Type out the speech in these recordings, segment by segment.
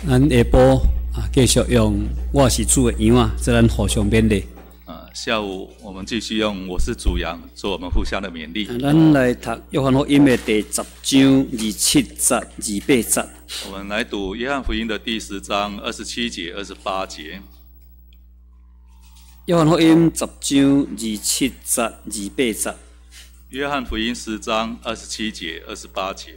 咱下晡继续用我是主的羊啊，这咱互相勉励。 下午我们继续用我是主羊做我们互相的勉励。 咱来读约翰福音的第10章27节、28节。 我们来读约翰福音的第10章27节、28节。 约翰福音10章27节、28节。 约翰福音10章27节、28节。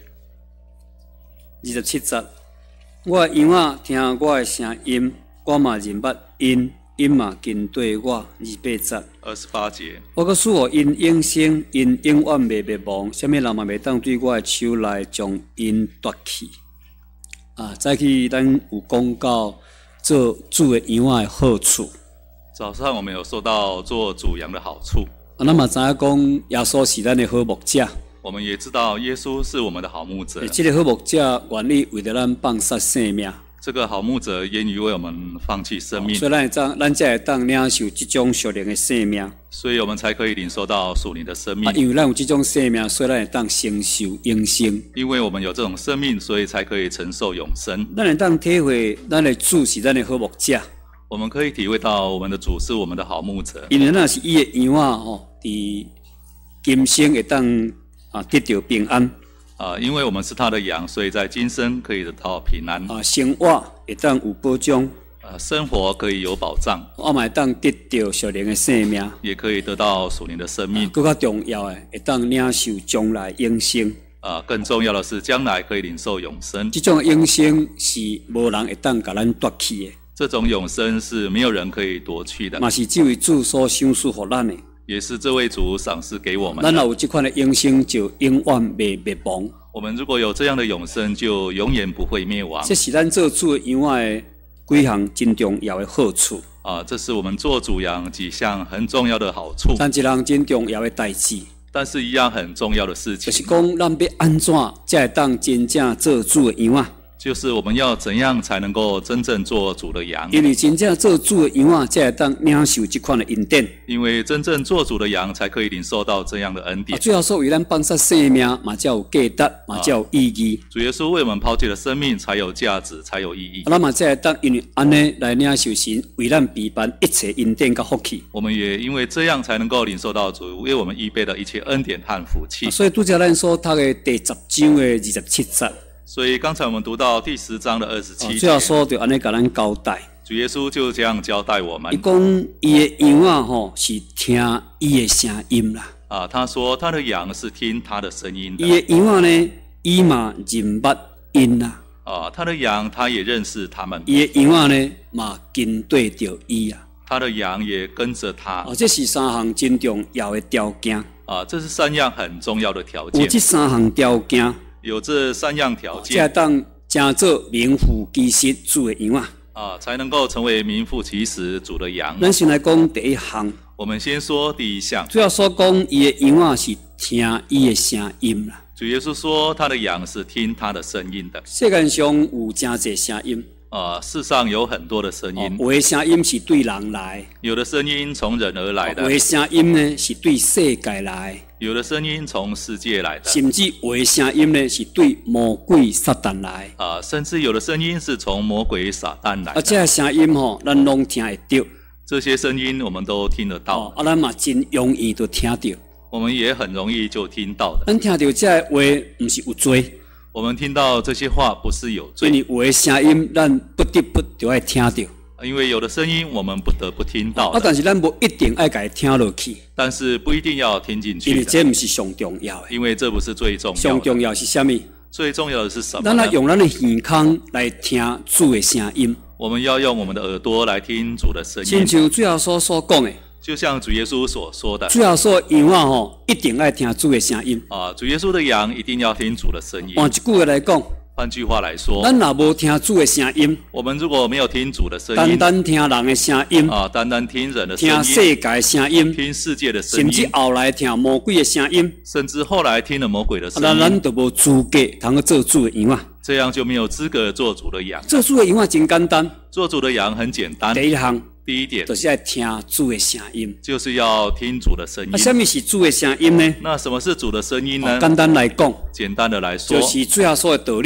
27节，我的羊仔听我的声音，我嘛认捌因，因嘛跟对我。28节。 28节， 我阁使我因永生，因永远袂灭亡，什么人嘛袂当对我的手来将因夺去。早起咱有讲到做主的羊仔的好处。 早上我们有说到做主羊的好处。 咱嘛知影讲耶稣是咱的好牧者。我们也知道耶稣是我们的好牧者。 这个好牧者愿意为了咱放下生命。 这个好牧者愿意为我们放弃生命。 所以咱才会当领受这种属灵的生命。 所以我们才可以领受到属灵的生命。 因为咱有这种生命，所以咱会当承受永生。 因为我们有这种生命，所以才可以承受永生。 咱会当体会咱的主是咱的好牧者。 我们可以体会到我们的主是我们的好牧者。 因为咱是伊的羊仔伫今生会当得到平安。 因为我们是他的羊，所以在今生可以得到平安。 生活会当有保障。 生活可以有保障。 我嘛会当得到属灵的生命， 也可以得到属灵的生命。 更加重要的，会当领受将来永生。 更重要的是，将来可以领受永生。 这种永生是无人会当甲咱夺去的。 这种永生是没有人可以夺去的。 嘛是这位主所赏赐予咱的。 也是这位主赏赐给我们的。 咱若有这款的永生，就永远袂灭亡。 我们如果有这样的永生，就永远不会灭亡。 这是咱做主的羊仔的几项真重要的好处。 这是我们做主羊几项很重要的好处。 但一项真重要的代志。 但是一样很重要的事情。 就是讲，咱要安怎才会当真正做主的羊仔？ 就是我们要怎样才能够真正做主的羊？ 因为真正做主的羊仔，才会当领受这款的恩典。 因为真正做主的羊，才可以领受到这样的恩典。 最后说为咱放下生命，嘛才有价值，嘛才有意义。 主耶稣为我们抛弃了生命，才有价值，才有意义。 咱嘛才会当因为安尼来领受神为咱备办一切恩典甲福气。 我们也因为这样才能够领受到主为我们预备的一切恩典和福气。 所以拄则咱所读的第10章的27节。 所以刚才我们读到第10章的27节， 最后说就安尼甲咱交代。 主耶稣就这样交代我们。 伊讲伊的羊仔是听伊的声音啦。 他说他的羊是听他的声音的。 伊的羊仔呢，伊嘛认捌因啦。 他的羊他也认识他们。 伊的羊仔呢嘛跟对着伊啊。 他的羊也跟着他。 这是3项真重要的条件。 这是3样很重要的条件。 有这3项条件。 有这3样条件， 才当真做名副其实主的羊仔。 才能够成为名副其实主的羊。 咱先来讲第一项。 我们先说第一项。 主要说讲伊的羊仔是听伊的声音啦。 主耶稣说他的羊是听他的声音的。 世界上有真侪声音。 世上有很多的声音。 有的声音是对人来。 有的声音从人而来的。 有的声音呢是对世界来。 有的声音从世界来的。 甚至有的声音呢是对魔鬼撒旦来。 甚至有的声音是从魔鬼撒旦来的。 这些声音咱拢听会到。 这些声音我们都听得到。 咱嘛真容易就听到。 我们也很容易就听到的。 咱听到这些话，不是有罪。 我们听到这些话不是有罪。 因为有的声音，咱不得不就要听到。 因为有的声音我们不得不听到。 但是咱不一定要给它听落去。 但是不一定要听进去。 因为这不是上重要的。 因为这不是最重要的。 上重要是什么？ 最重要的是什么？ 咱要用咱的耳孔来听主的声音。 我们要用我们的耳朵来听主的声音。 亲像主耶稣所讲的。 就像主耶稣所说的。 主耶稣的羊仔一定要听主的声音。 主耶稣的羊一定要听主的声音。 换一句话来讲。 换句话来说， 咱若无听主的声音， 我们如果没有听主的声音， 单听人的声音， 单听人的声音， 听世界的声音， 听世界的声音， 甚至后来听魔鬼的声音， 甚至后来听了魔鬼的声音， 咱就无资格通做主的羊仔。 这样就没有资格做主的羊。 做主的羊仔真简单， 做主的羊很简单。 第一项。 第一点就是要听主的声音， 就是要听主的声音。 什么是主的声音呢？ 那什么是主的声音呢？ 简单来讲， 简单的来说， 就是主耶稣的道理。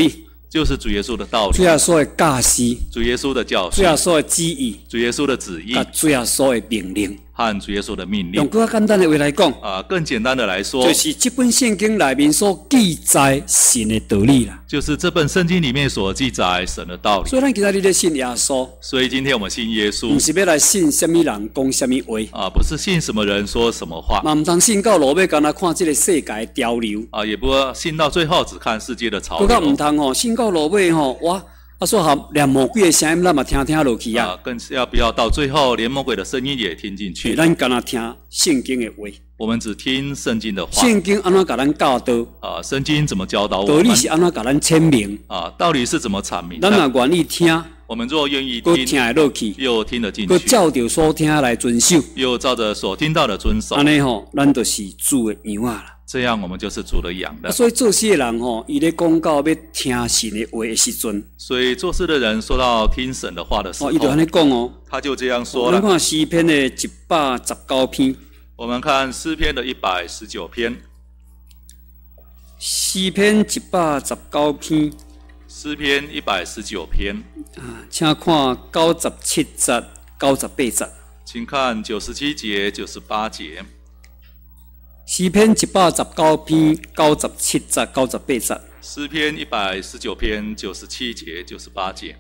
就是主耶稣的道主理， 耶稣的教示， 主耶稣的教训， 主耶稣的旨意， 主耶稣的旨意甲主耶稣的命令。 和主耶稣的命用令。 更简单的话来讲， 更简单的来说， 就是这本圣经内面所记载神的道理啦。 就是这本圣经里面所记载神的道理。 所以咱今仔日咧信耶稣， 所以今天我们信耶稣不，是要来信什么人讲什么话， 不是信什么人说什么话， 嘛唔通信到落尾，干那看这个世界的潮流， 也不信到最后只看世界的潮更加唔流， 通吼信到落尾吼，哇，说含连魔鬼的声音，咱嘛听落去啊。 更是要不要到最后连魔鬼的声音也听进去？ 咱干那听圣经的话， 我们只听圣经的话。 圣经安怎甲咱教导？ 圣经怎么教导我道们？ 理是安怎甲咱阐明？ 道理是怎么阐明的？ 咱若愿意听， 我们若愿意搁听， 听得落去， 又听得进搁去， 照着所听来遵守， 又照着所听到的遵守， 安尼吼，咱就是主的羊啊啦。 这样我们就是主的羊的。 所以做事的人吼，伊咧讲到要听神的话的时阵， 所以做事的人说到听神的话的时候， 伊就安尼讲哦。 他就这样说了。 咱看诗篇的119篇， 我们看诗篇的119篇， 诗篇119篇诗篇119篇， 请看97节、98节。 请看97节、98节。 诗篇119篇97节、98节。 诗篇119篇97节、98节。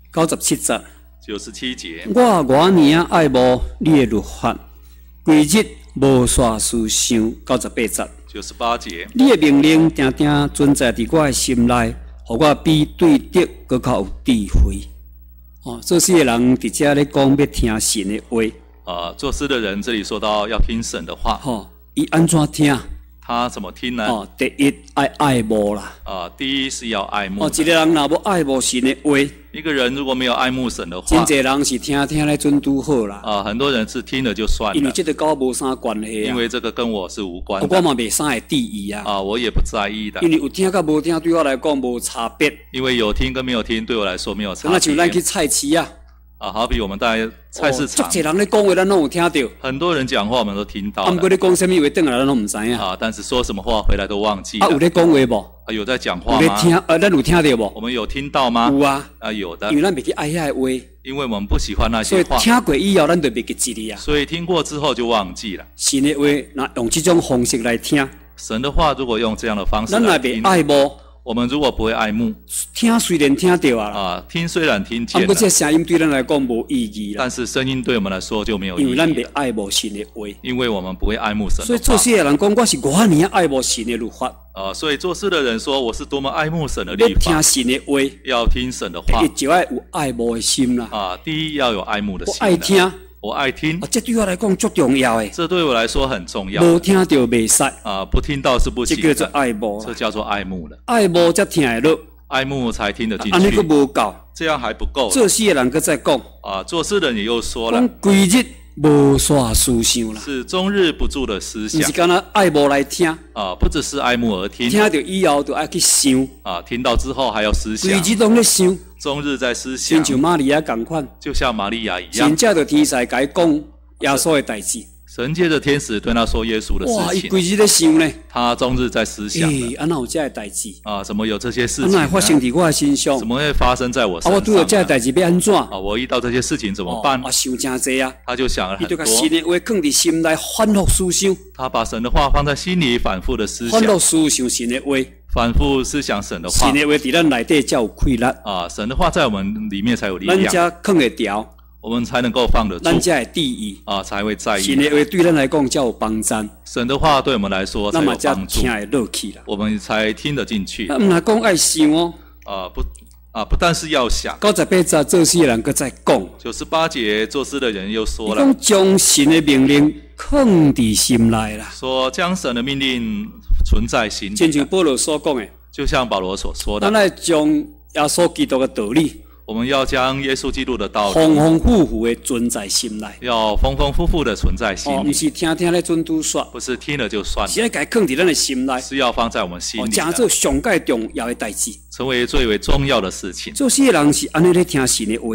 97节。 97节。 我多年爱慕你的律法，规日无煞思想。98节。 98节。 你的命令定定存在伫我的心内，互我比对得更较有智慧。做事的人伫遮咧讲要听神的话。 做事的人这里说到要听神的话。 伊安怎听？ 他怎么听呢？ 第一爱慕啦。 第一是要爱慕。 一个人若无爱慕神的话， 一个人如果没有爱慕神的话， 真侪人是听来准拄好啦。 很多人是听了就算了， 因为这个跟我无啥关系啊。 因为这个跟我是无关的。 我嘛袂啥会在意啊。 我也不在意的。 因为有听甲无听对我来讲无差别。 因为有听跟没有听对我来说没有差别。 那像咱去菜市啊。 好比我们在菜市场， 足侪人咧讲话，咱拢有听到。 很多人讲话，我们都听到了。 过咧讲什么话，转来咱拢唔知影。 但是说什么话回来都忘记了。 有咧讲话无？ 有在讲话吗？ 有咧听，咱有听到无？ 我们有听到吗？ 有啊。 有的。 因为咱袂去爱遐个话。 因为我们不喜欢那些话。 所以听过以后，咱就袂记一哩啊。 所以听过之后就忘记了。 神的话，若用这种方式来听。 神的话，如果用这样的方式来听， 咱若袂爱慕。 我们如果不会爱慕， 听虽然听到啊， 听虽然听见了， 不过这声音对咱来讲无意义啦。 但是声音对我们来说就没有意义， 因为咱袂爱慕神的话， 因为我们不会爱慕神的话。 所以做事的人讲，我是多年爱慕神的律法。 所以做事的人说，我是多么爱慕神的律法。 要听神的话， 要听神的话， 就要有爱慕的心啦。 第一要有爱慕的心。 我爱听。 我爱听， 这对我来讲最重要的。 这对我来说很重要。 无听到袂使不听到是不行的。 这叫做爱慕， 这叫做爱慕了。 爱慕才听得落， 爱慕才听得进去。 安尼佫无够， 这样还不够。 做事的人佫再讲做事的人也又说了， 规日无煞思想啦， 是终日不住的思想。 不是干那爱慕来听不只是爱慕而听， 听到以后就爱去想听到之后还要思想， 规日拢咧想， 终日在思想， 像玛利亚共款， 就像玛利亚一样， 真正就天使甲伊讲耶稣的代志。 神借着天使对他说耶稣的事情。 哇，伊规日咧想呢。 他终日在思想。 安哪有这个代志？ 怎么有这些事情？ 安哪会发生伫我的身上？ 怎么会发生在我身上？ 我拄到这个代志要安怎？ 我遇到这些事情怎么办？ 想真济啊！ 他就想了很多。 伊就把神的话放伫心内，反复思想。 他把神的话放在心里，反复的思想。 反复思想神的话。 反复思想神的话。 神的话伫咱内底才有气力。 神的话在我们里面才有力量。 咱才放会调。 我们才能够放得住， 咱才会注意才会在意。 神的话对咱来讲才有帮助， 神的话对我们来说才有帮助， 听得落去啦， 我们才听得进去。 毋若讲爱想哦， 不但是要想。 98节做事的人佫再讲 ，98节做事的人又说了， 讲将神的命令放伫心内啦， 说将神的命令存在心里， 亲像保罗所讲的， 就像保罗所说的， 咱来将耶稣基督的道理。 我们要将耶稣基督的道理丰丰富富的存在心内， 要丰丰富富的存在心里， 不是听听咧准拄煞， 不是听了就算了， 是要给放伫咱的心内， 是要放在我们心里， 讲做上界重要的代志， 成为最为重要的事情。 做事的人是安尼咧听神的话啦，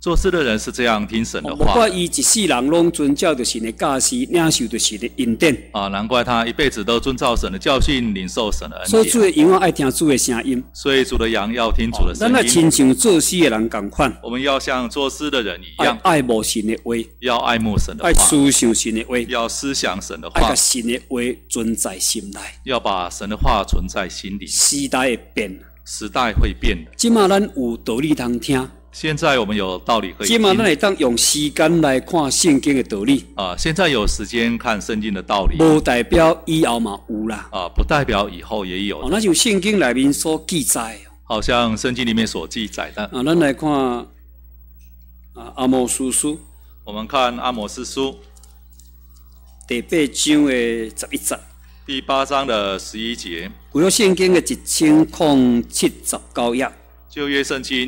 做事的人是这样听神的不话过伊一世人拢遵照着神的教示，领受着神的恩典。 啊，难怪他一辈子都遵照神的教训，领受神的恩所以主典。 的羊爱听主的声音， 所以主的羊要听主的声咱来音。 亲像做事的人共款， 我们要像做事的人一样， 爱慕神的话， 要爱慕神的爱话， 思想神的话， 要思想神的话爱甲，神的话存在心内。 要把神的话存在心里。 时代会变， 时代会变的， 即马咱有道理通听， 现在我们有道理可以即马咱听会当用时间来看圣经的道理， 啊。现在有时间看圣经的道理无代表以后嘛有啦。 啊，不代表以后也有。 那像圣经内面所记载的。 好像圣经里面所记载的。 咱来看阿摩司书我们看阿摩司书第8章的11节， 第8章的11节， 旧约圣经的1079页， 旧约圣经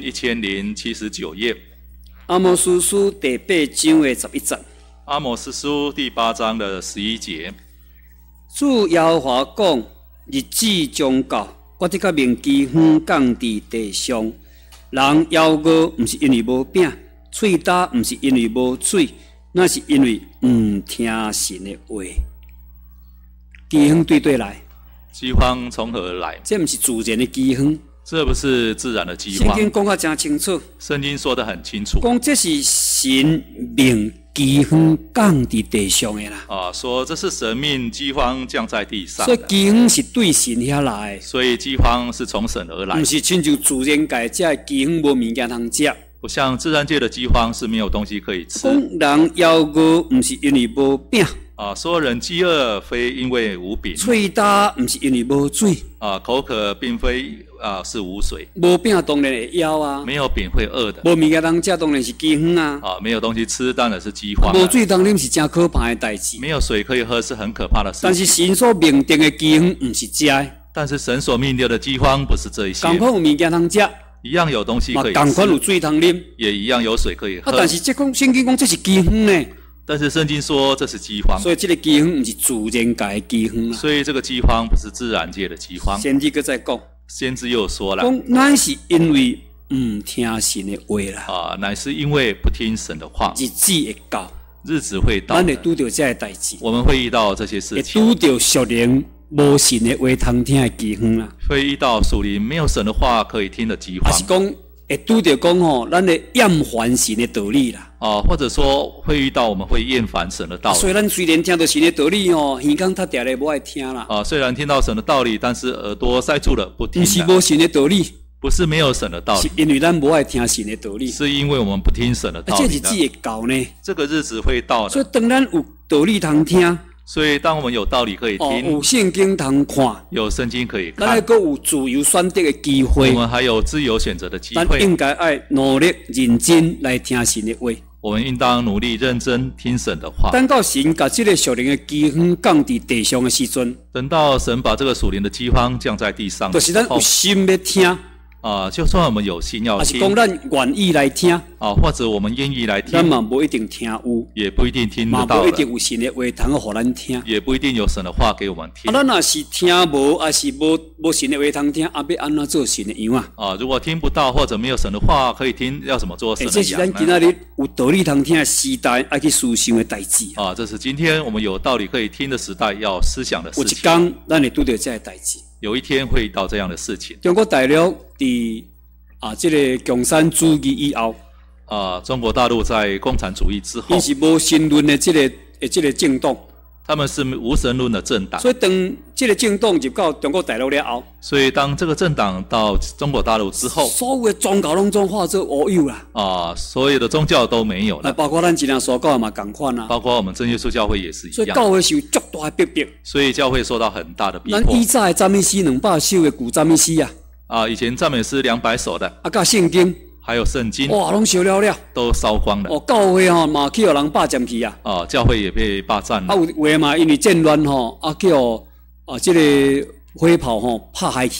1079页， 阿摩司书第8章的11节， 阿摩司书第8章的11节， 主耶和华讲：日子将到，我得甲面基远降伫地上。人枵餓，毋是因为无饼；喙焦，毋是因为无水，那是因为毋听神的话。饥荒对来， 饥荒从何而来？ 这毋是自然的饥荒。 这不是自然的饥圣荒。 经讲得真清楚， 圣经说得很清楚讲这是神命饥荒降伫地上的啦。 啊，说这是神命饥荒降在地上所以的， 饥荒是对神遐来的。 所以饥荒是从神而来毋的， 是亲像自然界这的饥荒无物件通食。 不像自然界的饥荒是没有东西可以吃讲人枵餓，毋是因为无饼； 啊。说人饥饿非因为无饼喙焦，毋是因为无水。 啊，口渴并非是无水， 无饼当然会枵啊， 没有饼会饿的无物件通食当然是饥荒啊。 啊，没有东西吃当然是饥荒无啊， 水当然是真可怕的代志。 没有水可以喝是很可怕的事但是情。 神所命定的饥荒，毋是这的。 但是神所命定的饥荒不是这一些， 共款有物件通食， 一样有东西嘛可以共款有吃， 水通啉。 也一样有水可以喝。 但是这讲圣经讲这是饥荒呢， 但是圣经说这是饥荒， 所以这个饥荒毋是自然界的饥荒啦。 所以这个饥荒不是自然界的饥荒。 先知搁再讲， 先知又说了讲咱是因为毋听神的话啦， 啊，乃是因为不听神的话， 日子会到， 日子会到咱会的， 拄着这个代志， 我们会遇到这些事会情， 拄着属灵无神的话通听的饥荒啦。 会遇到属灵没有神的话可以听的饥荒也是讲会拄着讲吼，咱会厌烦神的道理啦。 啊，或者说会遇到我们会厌烦神的道理所以咱虽然听到神的道理吼，耳孔塌掉咧无爱听啦， 啊。虽然听到神的道理，但是耳朵塞住了不听了， 毋是无神的道理， 不是没有神的道是理， 因为咱无爱听神的道理。 是因为我们不听神的道理的。 这日子会到呢， 这个日子会到的， 所以当咱有道理通听， 所以当我们有道理可以听， 有圣经通看， 有圣经可以咱还看， 阁有自由选择的机我会。 们还有自由选择的机咱会。 应该爱努力认真来听神的话。 我们应当努力认真听神的话。 等到神甲这个属灵的饥荒降伫地上的时阵， 等到神把这个属灵的饥荒降在地上的时候就是咱有，心要听， 就算我们有心要还是听讲咱愿意来听， 或者我们愿意来听， 咱嘛无一定听有， 也不一定听嘛得到的， 无一定有神的话通互咱听。 也不一定有神的话给我们听。 咱若是听无，还是无神的话通听，要安怎做神的羊啊？ 如果听不到或者没有神的话可以听，要怎么做神这是的羊咱今仔呢？ 日有道理通听的时代，爱去思想的代志。 这是今天我们有道理可以听的时代，要思想的有一事情。 天，咱会拄到这个代志。 有一天会遇到这样的事情。 中国大陆伫这个共产主义以后， 中国大陆在共产主义之后伊，是无神论的这个政党， 他们是无神论的政党， 所以当这个政党入到中国大陆了后， 所以当这个政党到中国大陆之后， 所有的宗教拢总化作乌有啦。 所有的宗教都没有了， 包括咱今天所教嘛共款啊。 包括我们真耶稣教会也是一所以样， 教会受足大的逼迫。 所以教会受到很大的逼迫咱以。早的赞美诗200首的古赞美诗啊， 以前赞美诗200首的， 甲圣经， 还有圣经哇，拢烧了了。 都烧光了， 教会嘛去互人霸占去啊。 教会也被霸占了， 有话嘛，因为战乱这个火炮拍下去啊。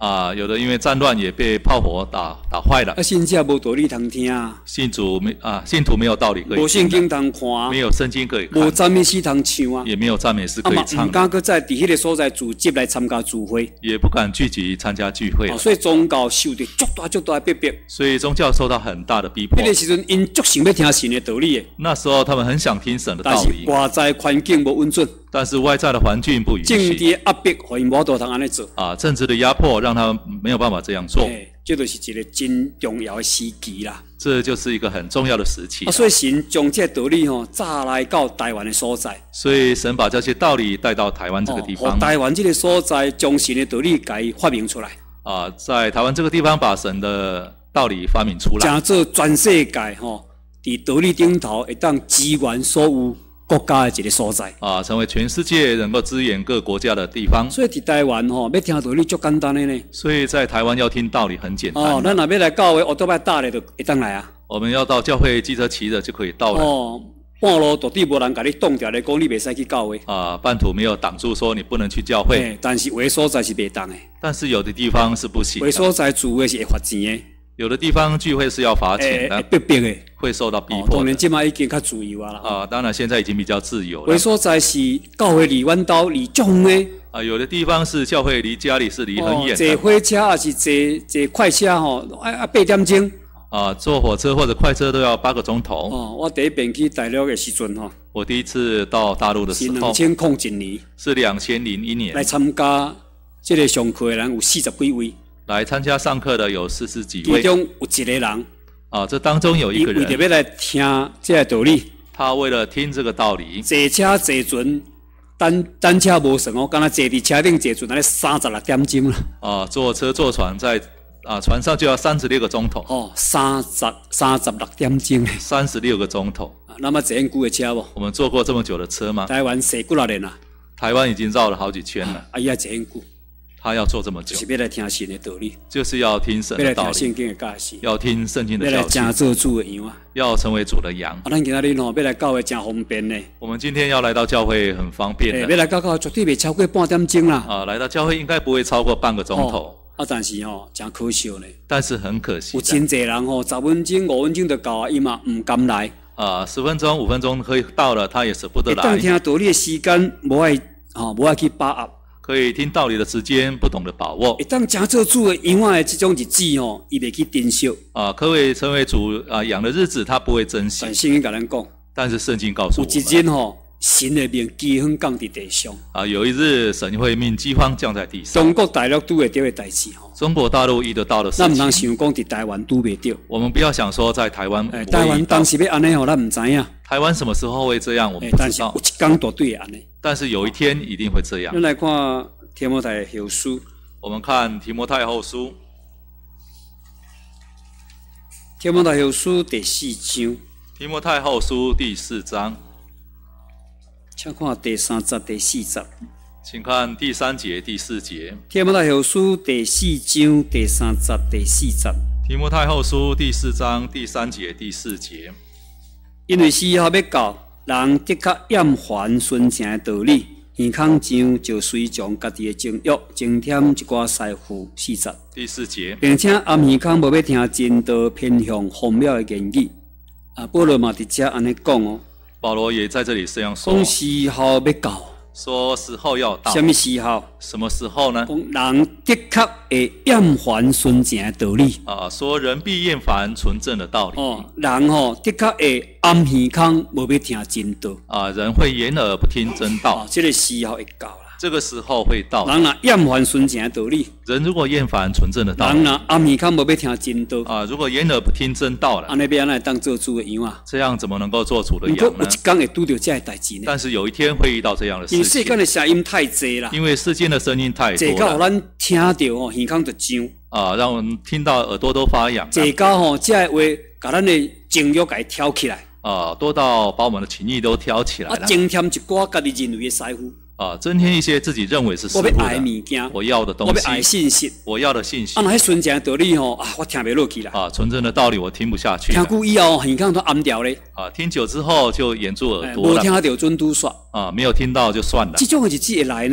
有的因为战乱也被炮火打坏了。 甚至无道理通听， 信徒没有道理可以听， 无圣经通看， 没有圣经可以看， 无赞美诗通唱啊， 也没有赞美诗可以唱， 唔敢搁在迄个所在组织来参加聚会， 也不敢聚集参加聚会。 所以宗教受到足大逼迫。 所以宗教受到很大的逼迫。 迄个时阵，因足想要听神的道理的。 那时候他们很想听神的道理， 但是外在环境无稳准， 但是外在的环境不允许， 政治压迫，互因无法通安尼做。 政治的压迫让他们没有办法这样做。 这就是一个真重要的时期啦。 这就是一个很重要的时期。 所以神将这道理早来到台湾的所在。 所以神把这些道理带到台湾这个地方。 台湾这个所在，将神的道理给发明出来。 在台湾这个地方把神的道理发明出来， 成做全世界在道理顶头会当支援所有国家的一个所在。 成为全世界能够支援各国家的地方。 所以在台湾要听道理足简单的呢。 所以在台湾要听道理很简单。 咱若要来教会，都要搭的就会当来啊。 我们要到教会，机车骑着就可以到了。 半路到底无人甲你挡掉来讲，你袂使去教会。 半途没有挡住说你不能去教会。 但是有的所在是袂当的。 但是有的地方是不行的。 有的所在聚会是会罚钱的。 有的地方聚会是要罚钱的， 逼迫的， 会受到逼迫的。 当然，现在已经较自由了。 当然现在已经比较自由了。 有的所在是教会离阮兜离足远的。 有的地方是教会离家里是离很远的。 坐火车还是坐快车8点钟。 坐火车或者快车都要8个钟头。 我第一遍去大陆的时阵我第一次到大陆的时候是2001年， 是2001年来参加这个上课的人有40几位。 来参加上课的有40几位， 其中有一个人这当中有一个人， 为着要来听这个道理， 他为了听这个道理， 坐车坐船，单车无算敢若坐伫车顶坐船，安尼36点钟啦。 坐车坐船在船上就要36个钟头。 36点钟 ，36个钟头。 那么坐很久的车无？ 我们坐过这么久的车吗？ 台湾坐几年啦？ 台湾已经绕了好几圈了。 伊也坐很久。 他要做这么久， 就是要来听神的道理， 就是要听神的道理， 要来听圣经的教训， 要听圣经的教训， 要来成做主的羊啊， 要成为主的羊。 咱今仔日要来教会真方便呢。 我们今天要来到教会很方便的， 要来教会绝对袂超过半点钟啦。 来到教会应该不会超过半个钟头。 但是真可惜呢。 但是很可惜， 有真侪人10分钟、5分钟就到啊，伊嘛唔甘来。 10分钟、5分钟可以到了，他也舍不得来。 当听道理的时间无爱去把握。 可以听道理的时间不懂得把握， 当真做主的羊的这种日子伊袂去珍惜。 可以成为主养的日子，他不会珍惜。 但圣经甲咱讲， 但是圣经告诉我们， 有一日神的命饥荒降伫地上。 有一日神会命饥荒降在地上。 中国大陆拄会到的代志中国大陆遇得到的事情， 咱唔通想讲伫台湾拄袂到。 我们不要想说在台湾， 台湾当时要安尼咱唔知影。 台湾什么时候会这样，我们不知道。 但是有一天绝对会安尼。 但是有一天一定会这样。 咱来看提摩太后书， 我们看提摩太后书， 提摩太后书第4章。 提摩太后书第4章， 请看第3节、第4节。 请看第3节、第4节。 提摩太后书第4章第3节、第4节。 提摩太后书第4章第3节、第4节。 因为时候要到，人的确厌烦纯正的道理，耳孔上就随从家己的情欲，增添一寡师傅4节。 第4节， 并且暗耳孔无要听真道，偏向荒谬的言语。保罗嘛伫遮安尼讲保罗也在这里这样说。 讲时候要到。 说时候要到， 什么时候？ 什么时候呢？ 人的确会厌烦纯正的道理。 说人必厌烦纯正的道理。 人的确会暗耳孔无要听真道。 人会掩耳不听真道。 这个时候会到啦。 这个时候会到。 人若厌烦纯正的道理， 人如果厌烦纯正的道理， 人若暗耳孔无要听真道。 如果掩耳不听真道了， 安尼要安尼当做主的羊啊？ 这样怎么能够做主的羊呢？ 有一天会拄到这代志呢。 但是有一天会遇到这样的事情。 因为世间的声音太多啦。 因为世间的声音太多了。 这到咱听到耳孔就痒。 让我们听到耳朵都发痒。 这到这话把咱的情欲给挑起来。 多到把我们的情欲都挑起来了。 增添一寡家己认为的师傅。 增添一些自己认为是师傅的。 我要爱物件， 我要的东西。 我要爱信息， 我要的信息。 那纯正的道理我听不落去啦。 纯正的道理我听不下去。 听久以后，耳孔都暗掉咧。 听久之后就掩住耳朵了。 无听到准拄煞。 没有听到就算了。 这种日子会来呢？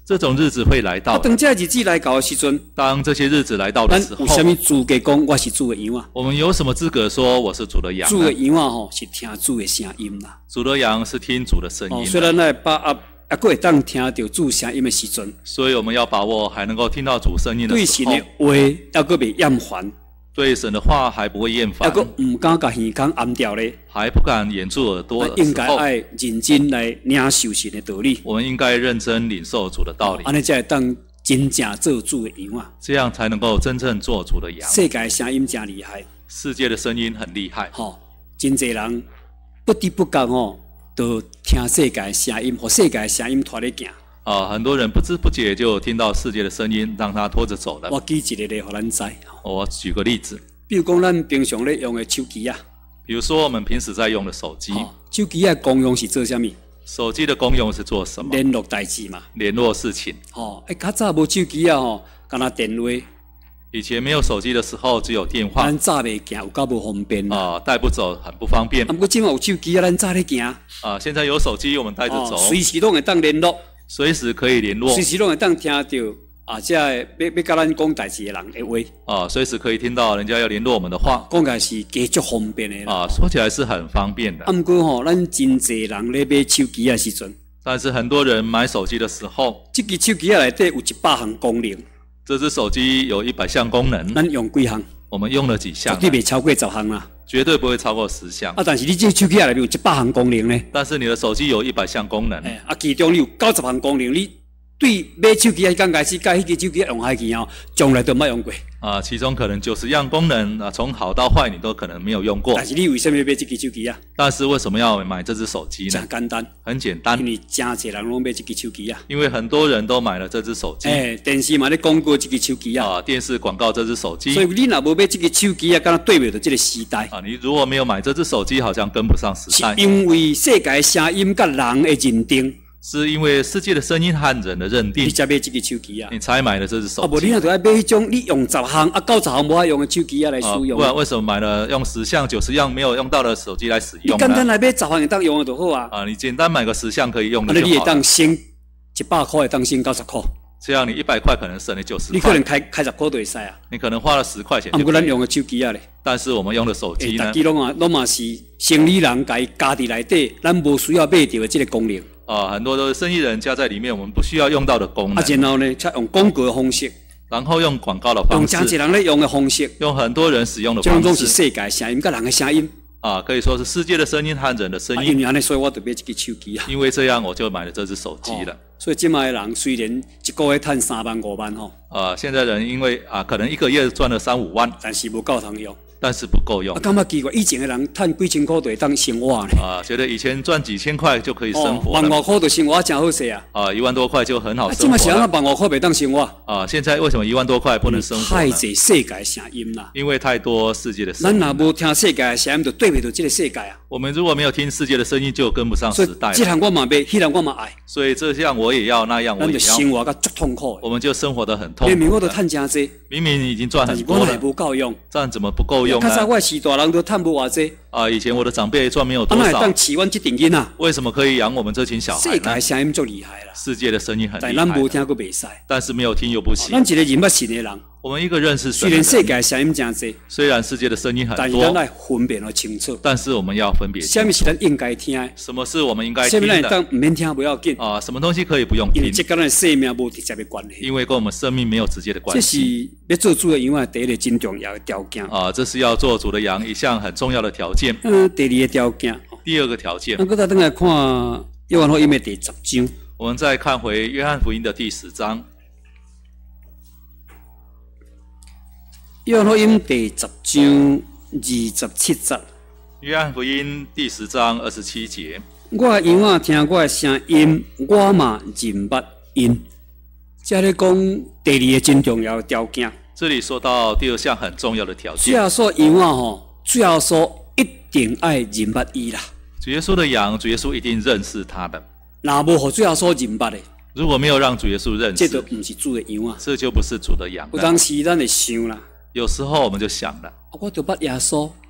这种日子会来到。 当这日子来到的时阵， 当这些日子来到的时候， 咱有什么资格讲我是主的羊啊？ 我们有什么资格说我是主的羊？ 主的羊啊，是听主的声音啦。 主的羊是听主的声音。 虽然咱把还佫会当听到主声音的时阵， 所以我们要把握还能够听到主声音的时候。 对神的话还佫袂厌烦。 对神的话还不会厌烦， 还佫唔敢甲耳孔按掉咧， 还不敢掩住耳朵的时候， 应该爱认真来领受神的道理。 我们应该认真领受主的道理， 安尼才会当真正做主的羊啊！ 这样才能够真正做主的羊。 世界的声音真厉害， 世界的声音很厉害， 真侪人不知不觉都听世界的声音，和世界的声音拖咧行。 很多人不知不觉就听到世界的声音，让他拖着走了。 我举一个例，互咱知。 我举个例子， 比如讲，咱平常咧用的手机啊， 比如说我们平时在用的手机， 手机的功用是做什么？ 手机的功用是做什么？ 联络代志嘛， 联络事情。 较早无手机啊，干那电话。 以前没有手机的时候，只有电话。 咱早袂行，有够无方便带不走，很不方便。 不过今有手机啊，咱早咧行。 现在有手机，我们带着走， 随时拢会当联络。 随时可以联络， 随时拢会当听到这要甲咱讲代志的人的话。 随时可以听到人家要联络我们的话。 讲起来是加足方便的啦。 说起来是很方便的。 不过咱真侪人咧买手机的时阵， 但是很多人买手机的时候， 这支手机内底有100项功能。 这只手机有100项功能， 咱用几项？ 我们用了几项？ 绝对袂超过10项啦。 绝对不会超过10项。 但是你这手机内面有100项功能呢？ 但是你的手机有100项功能。 其中你有90项功能，你对买手机刚开始，甲迄支手机用下去从来都没用过。 其中可能90样功能从好到坏你都可能没有用过。 但是你为什么要买这支手机啊？ 但是为什么要买这只手机呢？ 很简单， 很简单， 因为真侪人拢买这支手机啊。 因为很多人都买了这只手机。 电视嘛咧广告这支手机啊。 电视广告这只手机。 所以你若无买这支手机啊，敢若对不着这个时代。 你如果没有买这只手机，好像跟不上时代。 是因为世界声音甲人的认定。 是因为世界的声音和人的认定， 你才买这个手机啊， 你才买了这只手机。 无你若要买迄种你用10项90项无法用的手机来使用。 不然为什么买了用10项90样没有用到的手机来使用呢？ 你简单来买10项会当用的就好啊。 你简单买个10项可以用的就好了。 你会当省100块，会当省90块。 这样你100块可能省了90块。 你可能开10块都会使啊。 你可能花了10块钱。 不过咱用的手机啊咧。 但是我们用的手机呢？ 大家拢嘛是生理人家家己内底，咱无需要买到的这个功能。 很多都是生意人加在里面，我们不需要用到的功能。 然后呢，才用广告的方式， 然后用广告的方式， 用真侪人咧用的方式， 用很多人使用的方式， 这种是世界声音甲人的声音。 可以说是世界的声音和人的声音。 因为安尼，所以我就买这支手机啊。 因为这样，我就买了这只手机了。 所以今卖的人虽然一个月赚3万5万现在人因为可能一个月赚了3、5万， 但是无够通用。 但是不够用。 感觉奇怪，以前的人赚几千块就会当生活呢。 觉得以前赚几千块就可以生活了。 1万5块就生活真好势啊。 1万多块就很好生活了。 现在是1万5块袂当生活。 现在为什么1万多块不能生活呢？ 太侪世界声音啦。 因为太多世界的声音。 咱若无听世界的声音，就对不着这个世界啊。 我们如果没有听世界的声音，就跟不上时代了。 这项我嘛买，迄项我嘛爱。 所以这项我也要，那样我也要。 咱就生活甲足痛苦。 我们就生活得很痛苦。 明明我都赚真济。 明明已经赚很多了。 但是我还不够用。 这样怎么不够用呢？ 较早我是大人都赚不偌济。 以前我的长辈赚没有多少。 那当饲阮这群囡仔。 为什么可以养我们这群小孩呢？ 世界声音足厉害啦。 世界的声音很厉害。 但咱无听过袂使。 但是没有听又不行。 咱一个认捌神的人。 我们一个认识神的人。 虽然世界声音真济。 虽然世界的声音很多。 但是咱来分辨得清楚。 但是我们要分别清楚。 什么是咱应该听的？ 什么是我们应该听的？ 什么咱当唔免听不要紧。 什么东西可以不用听？ 因为这跟咱生命无直接的关系。 因为跟我们生命没有直接的关系。 这是要做主的羊啊，第一个真重要的条件。 这是要做主的羊一项很重要的条件。 第二个条件。 第二个条件。 那再等来看约翰福音的第10章。 我们再看回约翰福音的第10章。 约翰福音第10章27节。 约翰福音第10章27节。 我的羊啊，听我的声音，我嘛认捌因。这咧讲第二个真重要的条件。 这里说到第2项很重要的条件。 最后说羊啊最后说一定爱认捌伊啦。 主耶稣的羊，主耶稣一定认识他的。 若无互最后说认捌的， 如果没有让主耶稣认识， 这就不是主的羊啊。 这就不是主的羊。 有当时咱会想啦。 有时候我们就想了， 我就捌耶稣。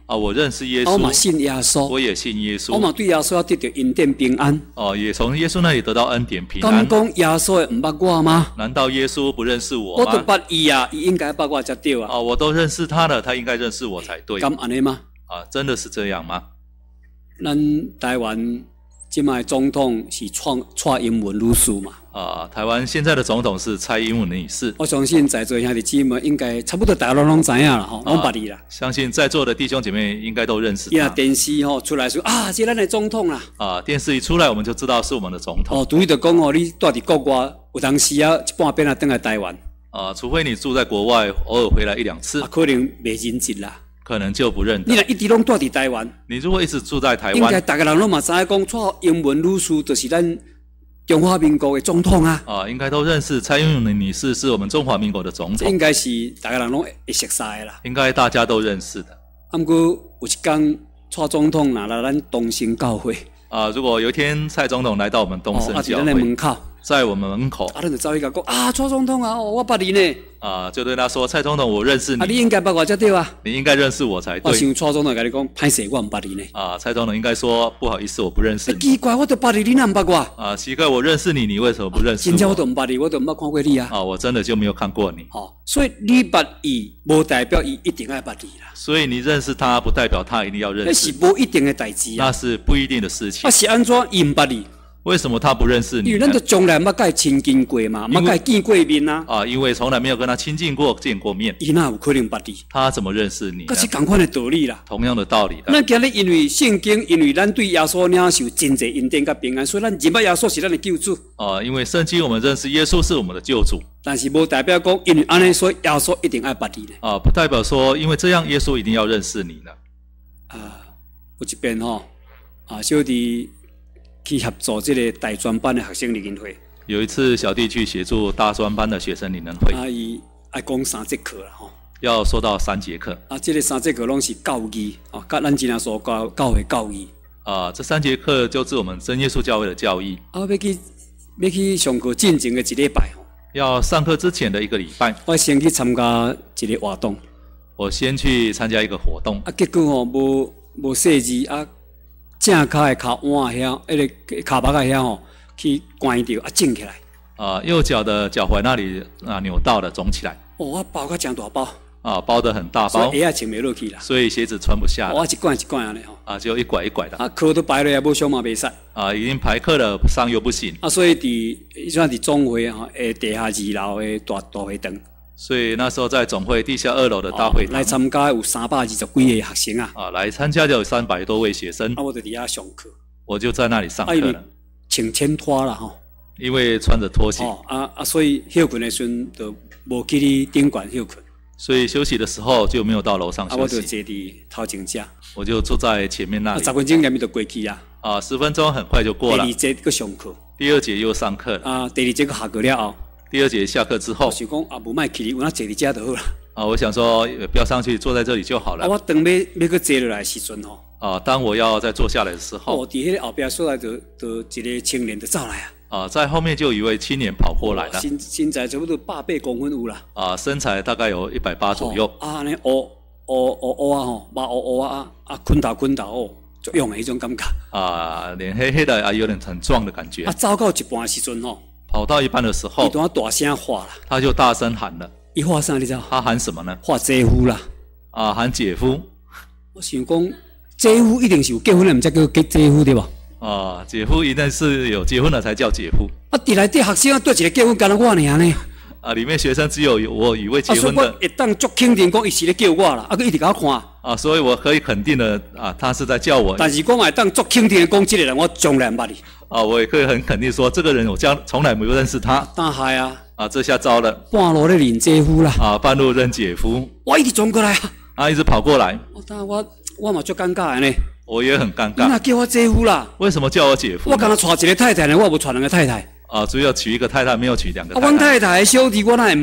我认识耶我嘛稣， 信耶稣， 我也信耶稣， 我嘛对耶稣要得到恩典平安。 也从耶稣那里得到恩典平敢安。 讲耶稣会唔捌我吗？ 难道耶稣不认识我我都吗？ 捌伊啊，伊应该捌我才对啊。 我都认识他了，他应该认识我才对。 敢安尼吗？ 真的是这样吗？ 咱台湾即卖总统是蔡英文女士嘛？ 台湾现在的总统是蔡英文女士。 我相信在座兄弟姐妹应该差不多大家拢知影啦，吼，拢捌伊啦。 相信在座的弟兄姐妹应该都认识伊啊他。 电视吼出来说啊，这咱的总统啦。 电视一出来，我们就知道是我们的总统。 除非就讲哦，你住伫国外，有当时啊一半边啊登来台湾。 除非你住在国外，偶尔回来1-2次， 可能袂认识啦。 可能就不认得。 你若一直拢住伫台湾， 你如果一直住在台应该湾， 大家人拢嘛知影讲，蔡英文女士就是咱中华民国的总统啊。 应该都认识蔡英文女士是我们中华民国的总统， 这应该是大家人拢会熟悉的啦。 应该大家都认识的。 不过有一天，蔡总统拿来咱东升教会， 如果有一天蔡总统来到我们东升在咱的教会， 门口， 在我们门口， 咱就走去甲讲啊，蔡总统啊，我捌你呢。 就对他说：“蔡总统，我认识你， 你应该捌我才对啊。 你应该认识我才我对。 想蔡总统甲你讲，歹势，我毋捌你呢。 蔡总统应该说：不好意思，我不认识你。 奇怪，我都捌你，你哪毋捌我？ 奇怪，我认识你，你为什么不认识真正我都我？ 毋捌你，我都毋捌看过你啊。 我真的就没有看过你。 所以你捌伊，无代表伊一定爱捌你啦。 所以你认识他，不代表他一定要认那识你， 是无一定的代志啊。 那是不一定的事情。 是安怎伊毋捌你？ 为什么他不认识你呢因为咱？都从来捌甲伊亲近过嘛，捌甲伊见过面啊。 因为从来没有跟他亲近过、见过面， 伊哪有可能捌你？ 他怎么认识你呢搿？是共款的道理啦。 同样的道理的。 咱今日因为圣经，因为咱对耶稣领受真侪恩典甲平安，所以咱认捌耶稣是咱的救主。 因为圣经我们认识耶稣是我们的救主， 但是无代表讲，因为安尼，所以耶稣一定爱捌你呢。 不代表说因为这样耶稣一定要认识你呢。 有一遍小弟去协助这个大专班的学生联谊会， 有一次小弟去协助大专班的学生领人会， 伊爱讲3节课啦要说到3节课。 这个3节课拢是教义甲咱今仔所教的教义。 这3节课就是我们真耶稣教会的教义。 要去上课进前的一礼拜要上课之前的1个礼拜， 我先去参加一个活动， 我先去参加一个活动， 结果无细字正脚的脚腕遐，迄个脚膊遐去关掉肿起来。 右脚的脚踝那里扭到了，肿起来。 我包甲真大包， 包得很大包， 所以鞋穿袂落去啦。 所以鞋子穿不下。 我一罐一罐安尼就一拐一拐的。 课都排落也无上嘛袂使。 已经排课了，上又不行。 所以伫总会地下2楼的大会堂。 所以那时候在总会地下2楼的大会堂来参加有320几个学生来参加就有300多位学生。 我就伫遐上课。 我就在那里上课了。 穿浅拖啦因为穿着拖鞋。 所以休困的时阵就无去你顶馆休困。 所以休息的时候就没有到楼上休息。 我就坐伫头前遮。 我就坐在前面那里。 10分钟内面就过去啊。 10分钟很快就过了。 第2节搁上课。 第2节又上课了。 第2节搁下课了后。 第2节下课之后， 我想讲无卖去，有那坐伫遮就好了。 我想说不要上去，坐在这里就好了。 我等要搁坐落来的时阵当我要再坐下来的时候， 伫迄个后边所在就一个青年就走来在后面就有一位青年跑过来了。 身材差不多180公分有啦。 身材大概有180左右。 安尼乌目乌困头就用的迄种感觉。 脸黑黑的有点很壮的感觉。 走到一半的时阵跑到一半的时候， 伊大声喊啦， 他就大声喊了。 伊喊啥你知道？ 他喊什么呢？ 喊姐夫啦。 喊姐夫。 我想讲，姐夫一定是有结婚的，毋才叫姐夫对吧？ 姐夫一定是有结婚了才叫姐夫。 伫内底学生对一个结婚，干了我尔呢？ 里面学生只有我一位结婚的。 所以我会当足肯定讲，伊是咧叫我啦，佮一直甲我看。 所以我可以肯定的他是在叫我。 但是我会当足肯定的讲，这个人我从来毋捌你。 我也可以很肯定说，这个人我从来没有认识他。 大害这下糟了。 半路咧认姐夫啦。 半路认姐夫。 我一直冲过来一直跑过来。 我嘛足尴尬的呢。 我也很尴尬。 你哪叫我姐夫啦？ 为什么叫我姐夫？ 我刚才娶一个太太呢，我无娶2个太太。 只有娶一个太太，没有娶2个太太。 阮太太的小弟我哪会毋捌？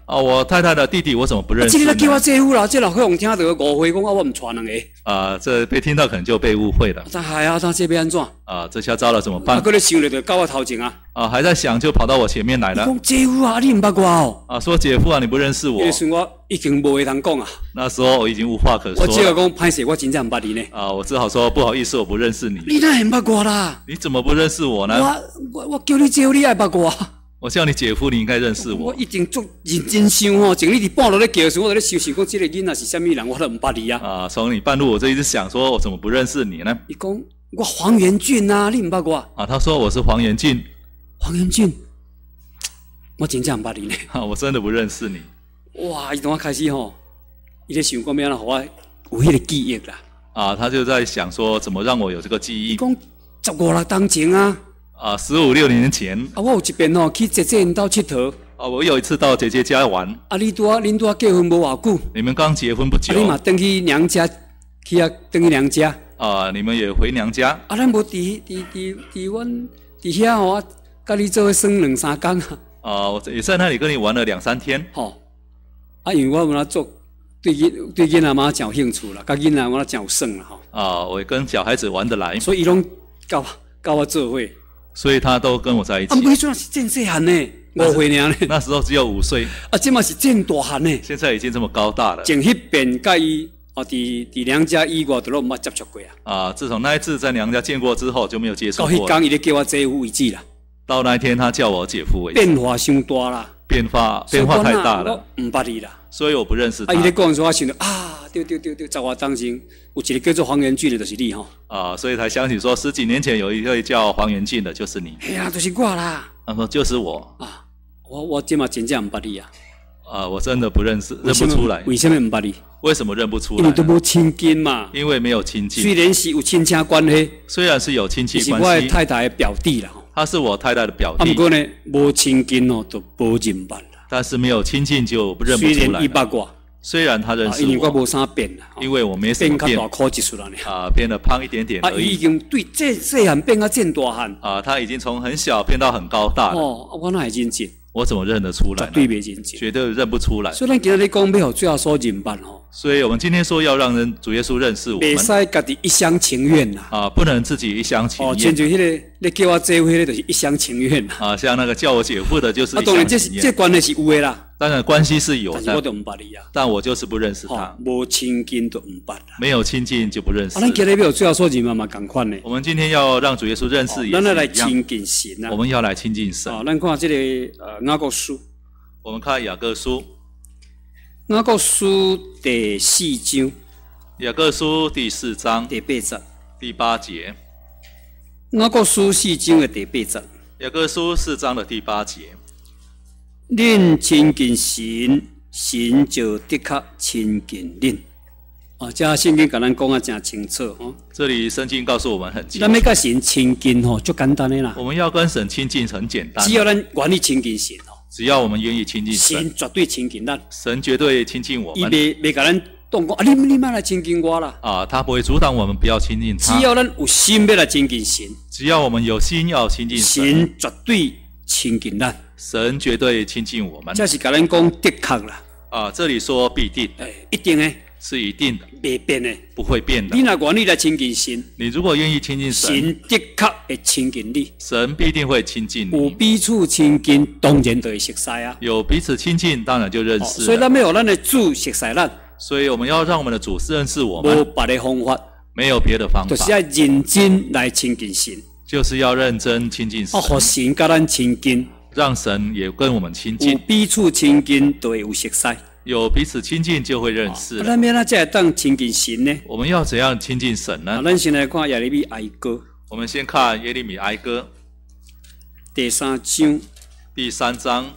我太太的弟弟我怎么不认识呢？ 这个叫我姐夫啦，这老乡听到误会讲我唔传两个。 这被听到可能就被误会了。 他还啊，他这要安怎？ 这下糟了怎么办？ 佢咧想咧就到我头前啊。 还在想就跑到我前面来了。 讲姐夫啊，你唔捌我哦？ 说姐夫啊，你不认识我？ 那时我已经无话通讲啊。 那时候我已经无话可说了。 我只有讲歹势，我真正唔捌你呢。 我只好说不好意思，我不认识你。 你哪会唔捌我啦？ 你怎么不认识我呢？ 我叫你姐夫，你爱捌我？ 我叫你姐夫，你应该认识我。 我一定足认真想吼，从你伫半路咧叫时，我咧想讲这个囡仔是啥物人，我都唔捌你啊。 从你半路我就一直想说，我怎么不认识你呢？ 你讲我黄元俊啊，你唔捌我？ 他说我是黄元俊。 黄元俊，我真正唔捌你呢。 我真的不认识你。 哇！伊从我开始吼，伊咧想讲要安怎互我有迄个记忆啦。 他就在想说怎么让我有这个记忆。 伊讲15、6年前啊。 15、16年前。 我有一遍吼去姐姐因兜佚佗。 我有一次到姐姐家玩。 恁拄啊结婚无偌久。 你们刚结婚不久。 你嘛回去娘家，去回去娘家。 你们也回娘家。 咱无伫阮伫遐吼，甲你做伙耍2、3天啊。我也在那里跟你玩了2、3天。 因为我有那做对囡仔嘛真有兴趣啦，甲囡仔我真有耍啦吼。 我跟小孩子玩得来。 所以伊拢甲我做伙。 所以他都跟我在一起。 不，迄阵是真细汉呢，5岁尔呢。 那时候只有5岁。 这嘛是真大汉呢。 现在已经这么高大了。 前迄遍甲伊伫娘家以外，都拢毋捌接触过啊。自从那一次在娘家见过之后，就没有接触过。 到迄天，伊咧叫我姐夫为止啦。 到那一天，他叫我姐夫为止。 变化伤大啦。 变化太大了。 我毋捌你啦。 所以我不认识他。 伊咧讲说，我想到对，10外当前有一个叫做黄元俊的，就是你吼。 所以才想起说10几年前有一位叫黄元俊的，就是你。 哎呀，就是我啦。 他说就是我。 我这嘛真正毋捌你啊。 我真的不认识，认不出来。 为什么毋捌你？ 为什么认不出来？ 因为都无亲近嘛。 因为没有亲近。 虽然是有亲戚关系。 虽然是有亲戚关系。 是我的太太的表弟啦。 他是我太太的表弟。 不过呢，无亲近就无认捌啦。 但是没有亲近就认不出来。 虽然伊捌我。 虽然他认识我。 因为我无啥变啦。 因为我没什么变。 变较大颗一撮啦呢。 变得胖一点点而已。 已经对这细汉变到这大汉。 他已经从很小变到很高大了。 我哪会认真？ 我怎么认得出来呢？ 绝对袂认真， 绝对认不出来。 所以咱今日咧讲要互最后所认捌吼。 所以我们今天说要让主耶稣认识我们。 袂使家己一厢情愿啦。 不能自己一厢情愿。 亲像迄个咧叫我姐夫迄个，就是一厢情愿啦。 像那个叫我姐夫的，就是一厢情愿。 当然这关系是有的啦。 当然关系是有的。 但是我就毋捌你啊。 但我就是不认识他。 无亲近就毋捌啦。 没有亲近就不认识。 咱今日要最后所认嘛共款呢。 我们今天要让主耶稣认识也是一样。 咱要来亲近神啊。 我们要来亲近神。 咱看这个雅各书。 我们看雅各书。 雅各书第4章。 雅各书第4章第8节。 第8节。 雅各书4章的第8节。 雅各书4章的第8节。 恁亲近神，神就的确亲近恁。这圣经甲咱讲啊真清楚吼。 这里圣经告诉我们很清楚。 咱要甲神亲近吼，就简单的啦。 我们要跟神亲近很简单。 只要咱愿意亲近神吼。 只要我们愿意亲近神。 神绝对亲近咱。 神绝对亲近我们。 伊袂甲咱动讲你莫来亲近我啦。 他不会阻挡我们不要亲近他。 只要咱有心要来亲近神。 只要我们有心要亲近神。 神绝对亲近咱。 神绝对亲近我们。 这是甲咱讲的确啦。 这里说必定。 一定的。 是一定的。 袂变的。 不会变的。 你若愿意来亲近神。 你如果愿意亲近神。 神的确会亲近你。 神必定会亲近你。 有彼此亲近，当然就会熟悉啊。 有彼此亲近，当然就认识了。 所以咱要让咱的主熟悉咱。 所以我们要让我们的主认识我们。 无别的方法。 没有别的方法。 就是要认真来亲近神。 就是要认真亲近神。 互神甲咱亲近。 让神也跟我们亲近。 有彼此亲近，就会有熟悉。 有彼此亲近就会认识。 咱要才会当亲近神呢？ 我们要怎样亲近神呢？ 咱先来看耶利米哀歌。 我们先看耶利米哀歌第3章。 第3章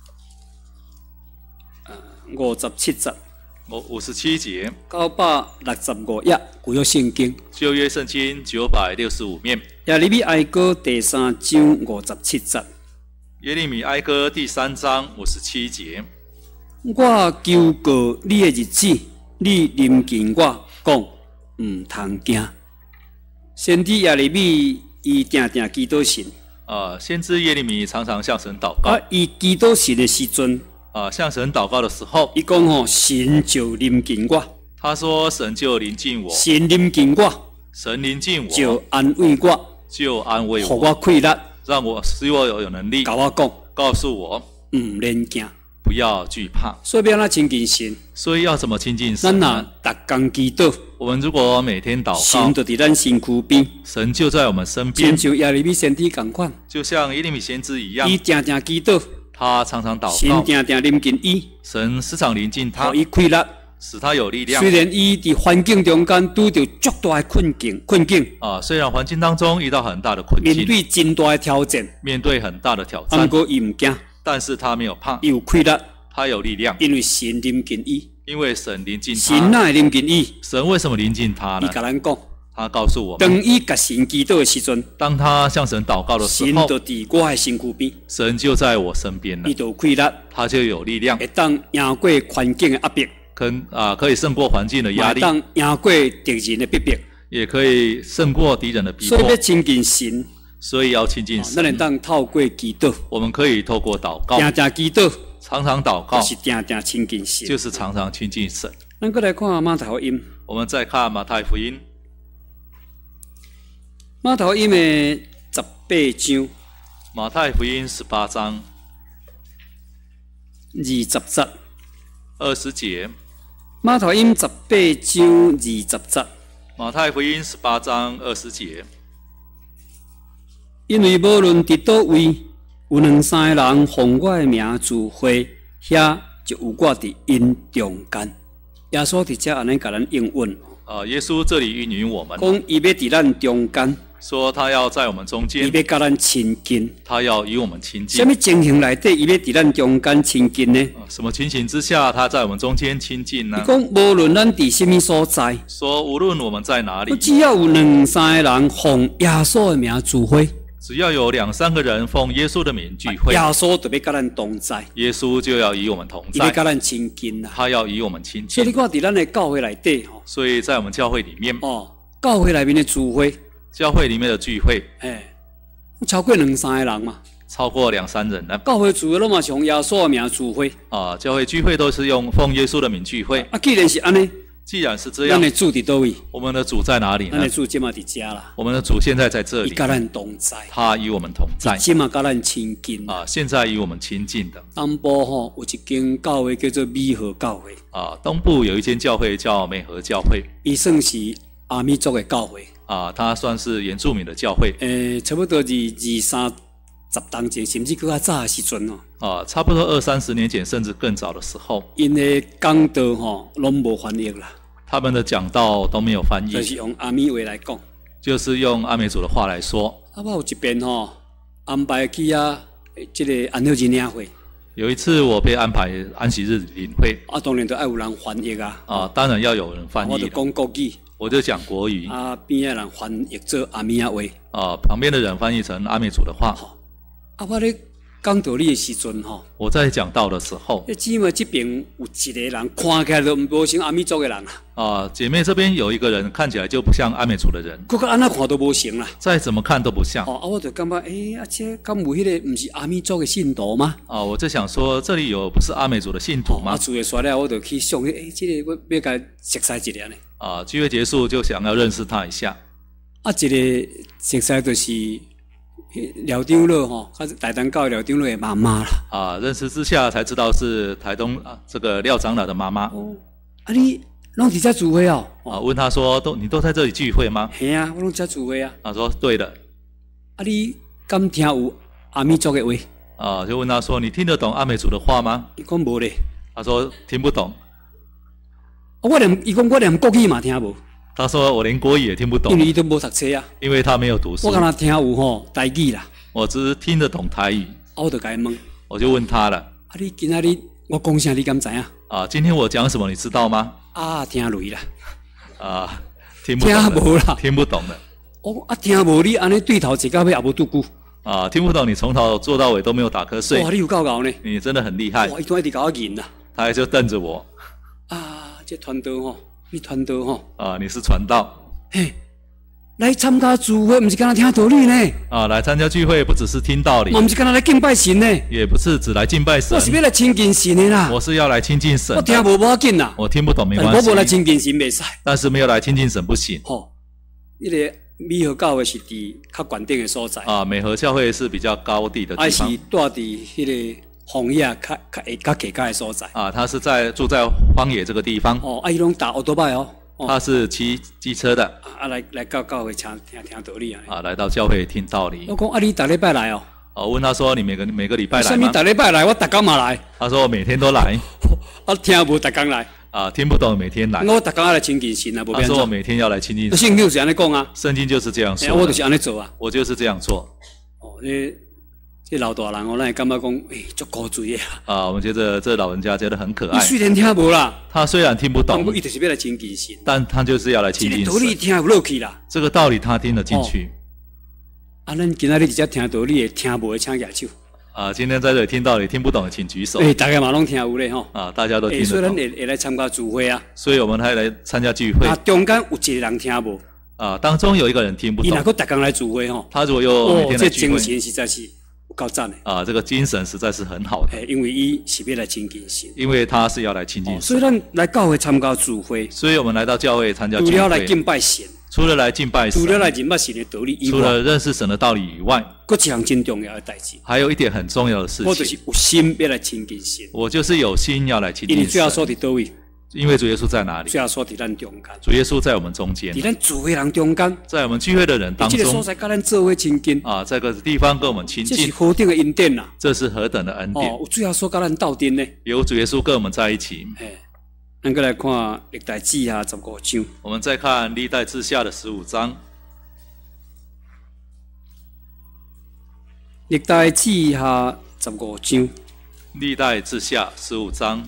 57节。 57节。 965页旧约圣经。 旧约圣经965面。 耶利米哀歌第3章57节。 耶利米哀歌第3章57节。 我求告你的日子，你临近我，讲唔通惊。先知耶利米伊定定祈祷神。 先知耶利米常常向神祷告。 伊祈祷神的时阵， 向神祷告的时候， 伊讲吼，神就临近我， 他说神就临近我， 神临近我， 神临近就我， 安慰我， 就安慰互我， 我快乐， 使我有能力， 甲我讲， 告诉我毋免惊。 不要惧怕。 所以要咱亲近神， 所以要怎么亲近咱若神呢？ 逐工祈祷， 我们如果每天祷神告， 就伫咱身躯边， 神就在我们身边亲，像耶利米先知共款， 就像耶利米先知一样， 伊定定祈祷， 他常常祷神告， 定定临近伊， 神时常临近他互，伊快乐。 使他有力量虽。然伊伫环境中间拄着足大的困境， 虽然环境当中遇到很大的困面境， 对真大的挑战， 面对很大的挑不战， 过伊毋惊， 但是他没有怕， 伊有快乐， 他有力量， 因为神临近伊。 因为神临近神他。 哪会临近伊？ 神为什么临近他伊呢？ 甲咱讲， 他告诉我们， 当伊甲神祈祷的时阵， 当他向神祷告的时神候， 就伫我的身躯边， 神就在我身边了伊，就有快乐， 他就有力量， 会当赢过环境的压迫， 可以胜过环境的压力， 会当赢过敌人的逼迫。 也可以胜过敌人的逼迫所以要。亲近神， 所以要亲近咱会神， 当透过祈祷， 我们可以透过祷告， 定定祈祷， 常常祷告就，是定定亲近神。 就是常常亲近神。 咱再来看马太福音， 我们再看马太福音， 马太福音的18章马太福音18章 20节。 20节， 马太福音18章20节， 马太福音18章20节。 因为无论伫倒位，有两三个人奉我的名聚会，遐就有我伫因中间。耶稣伫遮安尼甲咱应允， 耶稣这里应允我们， 讲伊要伫咱中间， 说他要在我们中伊间， 要甲咱亲近。 他要与我们亲近。 什么情形内底，伊要伫咱中间亲近呢？ 什么情形之下，他在我们中间亲近呢伊？讲无论咱伫什么所在， 说无论我们在哪里， 只要有两三个人奉耶稣的名聚会， 只要有2、3个人奉耶稣的名聚会耶，稣就要甲咱同在， 耶稣就要与我们同在， 伊要甲咱亲近啦。 他要与我们亲所以你近。 看伫咱的教会内底吼， 所以在我们教会里面， 教会内面的聚会， 教会里面的聚会超过两三个人嘛。 超过2、3人呢。 教会聚会拢嘛是用耶稣的名聚会， 教会聚会都是用奉耶稣的名聚会。 既然是安尼， 既然是这样， 咱的主伫倒位？ 我们的主在哪里呢咱的？主即嘛伫遮啦， 我们的主现在在这里， 伊甲咱同在， 他与我们同在即嘛甲咱亲近。 现在与我们亲近的。 东部吼有一间教会叫做美和教会， 东部有一间教会叫美和教会， 伊算是阿米族的教会。 它算是原住民的教会。 差不多20-30年前，甚至更较早的时阵差不多20-30年前，甚至更早的时候， 因的讲道吼拢无翻译啦， 他们的讲道都没有翻就是译， 用阿米话来讲。 就是用阿美族的话来说。 我有一遍安排去这个安乐日领会， 有一次我被安排安息日领会， 当然都要有人翻译当然要有人翻我就译， 讲国语， 我就讲国语， 边的人翻译做阿米话。 旁边的人翻译成阿美族的话。 我咧讲道理的时阵我在讲道的时候， 姊妹这边有一个人看起来都无像阿米族的人姐妹这边有一个人看起来就不像阿美族的人， 佮安那看都无成啦。 再怎么看都不像。 我就感觉这敢有迄个毋是阿米族的信徒吗？ 我就想说，这里有不是阿美族的信徒吗？ 主的说了，我就去想这个我要甲熟悉一下呢。 聚会结束就想要认识他一下。 这个熟悉就是廖长老台东教廖长老的妈妈啦。 认识之下才知道是台东这个廖长老的妈妈。 你拢伫遮聚会问他说，你都在这里聚会吗？ 嘿啊，我拢遮聚会啊。 他说对的。 你敢听有阿米族的话？ 就问他说，你听得懂阿美族的话吗？ 伊讲无咧。 他说听不懂。 伊讲我连国语嘛听无。 他说我连国语也听不懂， 因为伊都无读册啊。 因为他没有读书。 我敢若听有台语啦。 我只是听得懂台语。 我就甲伊问。 我就问他了。 你今仔日我讲啥你敢知影？ 今天我讲什么你知道吗？ 听累啦。 听不懂了。 听无啦。 听不懂了。听无你安尼对头坐到尾也无拄久。 听不懂，你从头做到尾都没有打瞌睡。 哇，你有够牛呢！ 你真的很厉害。 哇，伊一直甲我认啦。 他就瞪着我。 这传道你传道你是传道。 嘿， 来参加聚会，不是干那听道理呢？ 来参加聚会不只是听道理， 我不是干那来敬拜神呢？ 也不是只来敬拜神。 我是要来亲近神的啦。 我是要来亲近神的。 我听无要紧啦。 我听不懂没关系。 我无来亲近神袂使。 但是没有来亲近神不行。 那个美和教会是伫较关顶的所在。 美和教会是比较高地的地方。 是住伫迄个荒野较价的所在。 他是住在荒野这个地方。 伊拢打奥多拜哦。 他是骑机车的。 来到教会听道理啊。 来到教会听道理。 我讲你逐礼拜来哦。 我问他说你每个礼拜来吗？ 什么逐礼拜来？我逐工嘛来。 他说我每天都来。 我听无逐工来。 听不懂每天来。 我逐工要来亲近神啊，无变。 他说我每天要来亲近神。 圣经就是安尼讲啊。 圣经就是这样说。 我就是安尼做啊。 我就是这样做。 这老大人咱会感觉讲，足古锥的我们觉得这老人家觉得很可爱。 你虽然听无啦， 他虽然听不懂， 伊就是要来亲近神， 但他就是要来亲近神。 道理听有落去啦。 这个道理他听得进去。 咱今仔日直接听道理的，听无的请举手。 今天在这里听道理听不懂的请举手。 大家嘛拢听有咧吼。 大家都听得懂。 所以咱会来参加聚会啊。 所以我们还来参加聚会。 中间有一个人听无。 当中有一个人听不懂。 伊若佫逐工来聚会吼。 他如果又每天来聚会。 这精神实在是有够赞的。 这个精神实在是很好的。 因为伊是要来亲近神。 因为他是要来亲近神。 所以咱来教会参加聚会。 所以我们来到教会参加聚会。 除了来敬拜神。 除了来敬拜神， 除了来认识神的道理以外， 除了认识神的道理以外， 佫一项真重要的代志。 还有一点很重要的事情， 我就是有心要来亲近神。 我就是有心要来亲近神。 因为主耶稣伫倒位？ 因为主耶稣在哪里？ 主耶稣伫咱中间。 主耶稣在我们中间。 伫咱聚会人中间。 在我们聚会的人当中。 这个所在跟咱做伙亲近。 这个地方跟我们亲近。 这是何等的恩典呐！ 这是何等的恩典！ 有主耶稣跟咱斗阵呢。 有主耶稣跟我们在一起。 咱再来看历代志下15章。 我们再看历代志下的15章。 历代志下15章。 历代志下15章。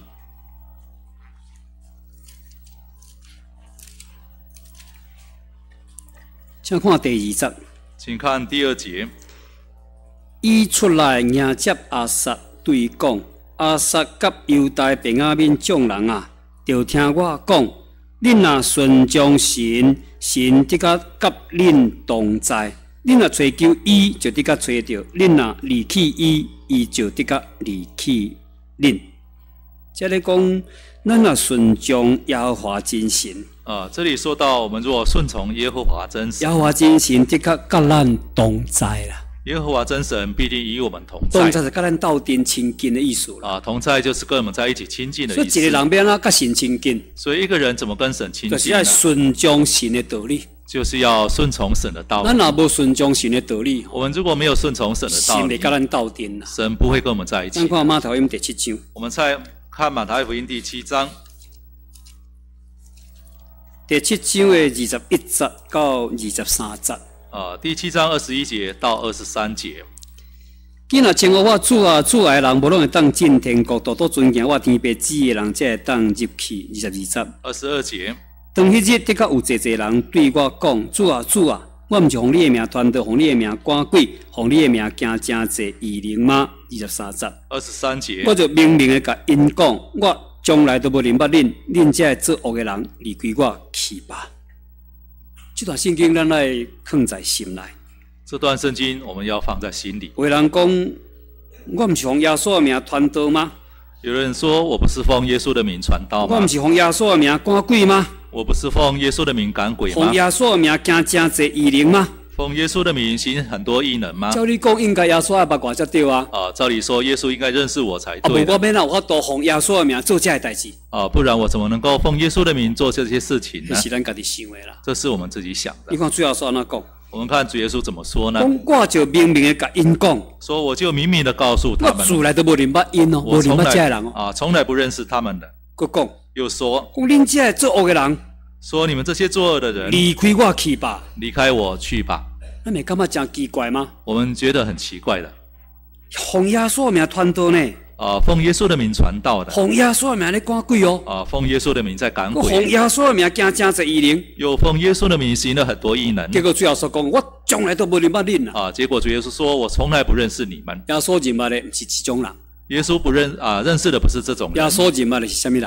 请看第2节。 请看第2节。 伊出来迎接亚撒，对讲：亚撒甲犹大便雅悯众人啊！就听我讲，恁若顺从神，神得甲恁同在；恁若追求伊，就得甲找着；恁若离弃伊，伊就得甲离弃恁。这里讲，咱若顺从耶和华真神。 这里说到，我们如果顺从耶和华真神， 耶和华真神得甲咱同在啦。 耶和华真神必定与我们同在。 同在是跟咱斗阵亲近的意思啦。 同在就是跟我们在一起亲近的意思。 所以一个人要跟神亲近。 所以一个人怎么跟神亲近呢？ 就是要顺从神的道理。 就是要顺从神的道理。 咱若无顺从神的道理， 我们如果没有顺从神的道理， 神会跟咱斗阵啦。 神不会跟我们在一起。 咱看马太福音第7章。 我们再看马太福音第7章。 第7章的21节到23节。 第7章21节到23节。 今若称呼我主啊主的人，无拢会当进天国；多多尊敬我天父子的人，才会当入去。22节。 22节。 当迄日，的确有济人对我讲：主啊主啊，我毋是奉你的名传道，奉你的名赶鬼，奉你的名行真济异能吗？23节。 23节。 我就明明的甲因讲，我从来都无认捌恁，恁这作恶的人，离开我去吧。这段圣经咱来放在心内。 这段圣经我们要放在心里。 有人讲，我毋是奉耶稣的名传道吗？ 有人说我不是奉耶稣的名传道吗？ 我毋是奉耶稣的名赶鬼吗？ 我不是奉耶稣的名赶鬼吗？ 奉耶稣的名行真济异能吗？ 奉耶稣的名行很多异能吗？ 照你讲，应该耶稣要捌我才对啊。 照理说耶稣应该认识我才对。 我免有法度奉耶稣的名做这些代志。 不然我怎么能够奉耶稣的名做这些事情呢？ 这是咱家己想的啦。 这是我们自己想的。 你看主耶稣安怎讲？ 我们看主耶稣怎么说呢？ 我就明明的甲因讲， 说我就明明的告诉他们， 我从来都无认捌因哦，无认捌这人哦。 从来不认识他们的。 佮讲， 又说， 恁这作恶的人， 说你们这些作恶的人， 离开我去吧， 离开我去吧。 那你感觉真奇怪吗？ 我们觉得很奇怪的。 奉耶稣的名传道呢？ 奉耶稣的名传道的。 奉耶稣的名在赶鬼哦。 奉耶稣的名在赶鬼。 奉耶稣的名行真济异能。 又奉耶稣的名行了很多异能。 结果主耶稣讲，我从来都无认捌恁啊。结果主耶稣说，我从来不认识你们。 耶稣认捌的不是这种人。 耶稣认识的不是这种人。 耶稣认捌的是什么人？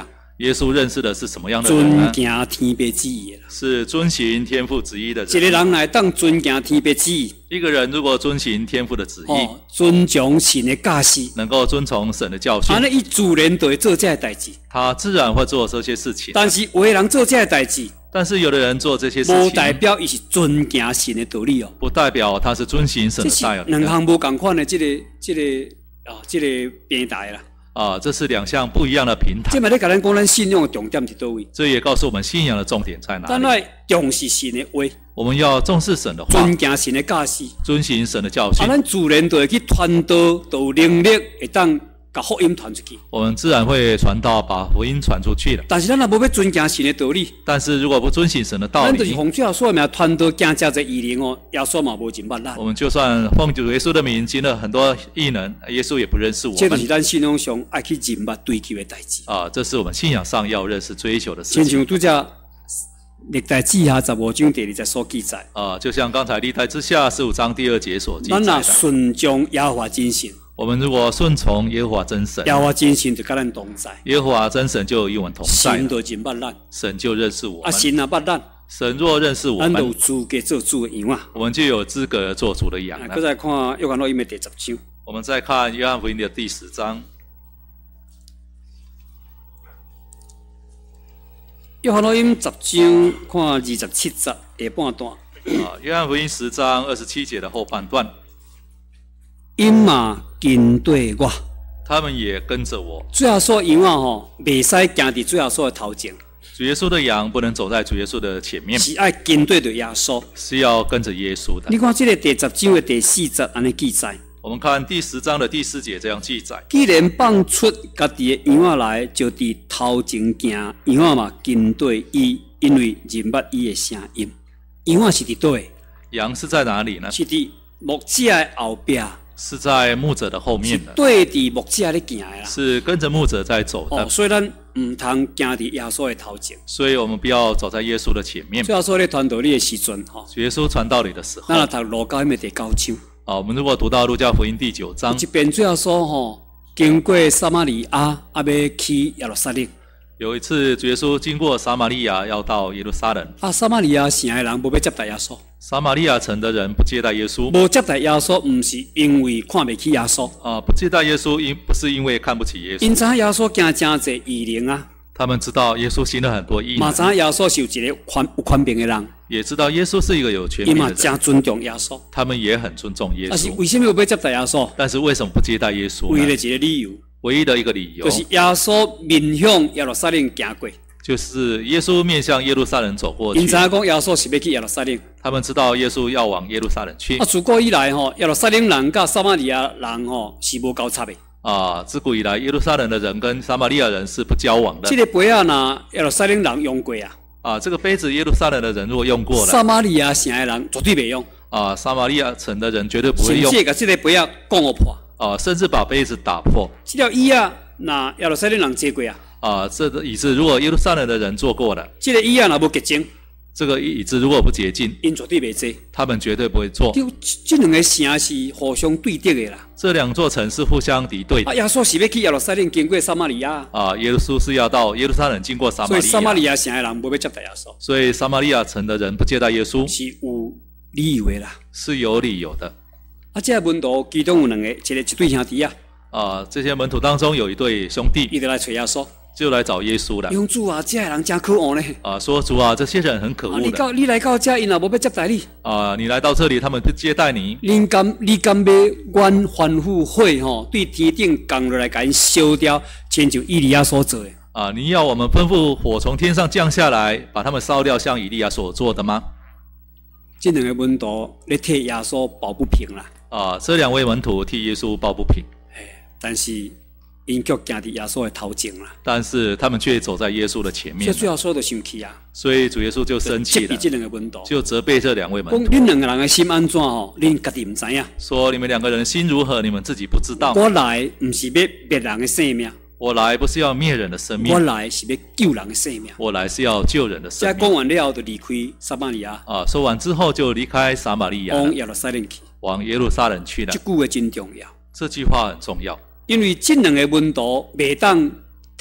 耶稣认识的是什么样的人呢？ 遵行天父旨意的啦。 是遵行天父旨意的一个人。 人来当遵行天父旨意， 一个人如果遵行天父的旨意， 尊重神的教示， 能够遵从神的教训， 安尼伊自然就会做这代志。 他自然会做这些事情。 但是有的人做这代志， 但是有的人做这些事无情， 代表伊是遵行神的道理哦。 不代表他是遵行神这是的道理两项无共款的这个平台啦。 这是两项不一样的平台这。嘛咧甲咱讲，咱信仰的重点伫倒位？ 这也告诉我们信仰的重点在哪里。 咱来重视神的话， 我们要重视神的话， 尊敬神的教示， 遵行神的教训， 咱自然就会去传道，就有能力会当把福音传出去。 我们自然会传道，把福音传出去了。 但是咱若无要尊敬神的道理， 但是如果不遵行神的道咱就是理， 奉主耶稣的名传道，行这些异能哦，耶稣嘛无认捌咱。 我们就算奉主耶稣的名行了很多异能，耶稣也不认识我们。 这就是咱信仰上爱去认捌追求的代志。 这是我们信仰上要认识、追求的事亲情。 像拄则历代志下15章第2节所记载， 就像刚才历代之下15章第2节所记载咱若的， 顺从耶和华真神， 我们如果顺从耶和华真神， 耶和华真神就甲咱同在， 耶和华真神就与我们同在了， 神就认捌咱， 神就认识我们。 神若捌咱， 神若认识我咱就有们， 资格做主的羊啊。 我们就有资格做主的羊了。 再来看约翰福音的第10章， 我们再看约翰福音的第10章， 约翰福音10章看27节下半段， 约翰福音10章27节的后半段， 因嘛跟对我， 他们也跟着我。 主耶稣羊啊袂使行伫主耶稣的头前， 主耶稣的羊不能走在主耶稣的前面， 是爱跟对着耶稣。 是要跟着耶稣的。 你看这个第10章的第4节安尼记载。 我们看第10章的第4节这样记载： 既然放出家己的羊仔来，就伫头前行，羊仔嘛跟对伊，因为认捌伊的声音。羊仔是伫倒的？ 羊是在哪里呢？ 是伫牧者的后壁， 是在牧者的后是面的， 对伫牧者咧行的啦。 是跟着牧者在走的。 所以咱唔通行伫耶稣的头前。 所以我们不要走在耶稣的前面。 主耶稣咧传道理的时阵， 主耶稣传道理的时候， 咱若读路加迄第9章， 我们如果读到路加福音第9章， 一边主耶稣经过撒玛利亚，要去耶路撒冷。 有一次主耶稣经过撒玛利亚，要到耶路撒冷。 撒玛利亚城的人无要接待耶稣。 撒玛利亚城的人不接待耶稣， 无接待耶稣，唔是因为看不起耶稣， 不接待耶稣，不是因为看不起耶稣。 因知耶稣行真侪异能啊， 他们知道耶稣行了很多异嘛能， 知耶稣是有一个有权柄的人， 也知道耶稣是一个有权伊嘛柄的人， 真尊重耶稣。 他们也很尊重耶但是稣。 为什么要接待耶稣？ 但是为什么不接待耶稣为了呢？ 一个理由， 唯一的一个理由就是耶稣面向耶路撒冷行过， 就是耶稣面向耶路撒冷走过去因知。影讲耶稣是要去耶路撒冷。 他们知道耶稣要往耶路撒冷去。 自古以来耶路撒冷人甲撒玛利亚人是无交叉的。 自古以来耶路撒冷的人跟撒玛利亚人是不交往的。 这个杯啊，若耶路撒冷人用过这个杯子耶路撒冷的人如果用过了， 撒玛利亚城的人绝对袂用。 撒玛利亚城的人绝对不会用甚至把这个杯啊讲互破。 甚至把杯子打破。 这条椅啊，那耶路撒冷人坐过这个椅子如果耶路撒冷的人坐过了， 这个椅啊，若无洁净， 这个椅子如果不洁净， 因绝对袂坐。 他们绝对不会坐。 这两个城是互相对敌的啦。 这两座城是互相敌对的。 耶稣是要去耶路撒冷，经过撒玛利亚。 耶稣是要到耶路撒冷，经过撒玛利亚。 所以撒玛利亚城的人无要接待耶稣。 所以撒玛利亚城的人不接待耶稣， 是有理由的啦。 是有理由的。 这门徒其中有两个，一对兄弟这些门徒当中有一对兄弟， 伊就来找耶稣， 就来找耶稣了。 用主啊，这人真可恶呢。 说主啊，这些人很可恶的。 你来到这，因也无要接待你。 你来到这里，他们不接待你。 你敢要愿欢呼火对天顶降落来，甲因烧掉，亲像以利亚所做的。 你要我们吩咐火从天上降下来，把他们烧掉，像以利亚所做的吗？ 这两个门徒咧替耶稣抱不平啦。 这两位门徒替耶稣抱不平。 但是因却行伫耶稣的头前啦。 但是他们却走在耶稣的前面。 所以主耶稣就生气啊。 所以主耶稣就生气了， 这两个门徒就责备这两位门徒。 讲恁两个人的心安怎恁家己唔知影。 说你们两个人心如何，你们自己不知道。 我来唔是要灭人的生命。 我来不是要灭人的生命， 我来是要救人的生命。 我来是要救人的生命。 这讲完了后就离开撒玛利亚。 说完之后就离开撒玛利亚， 往耶路撒冷去。 往耶路撒冷去了。 这句话真重要。 这句话很重要， 因为这两个门徒袂当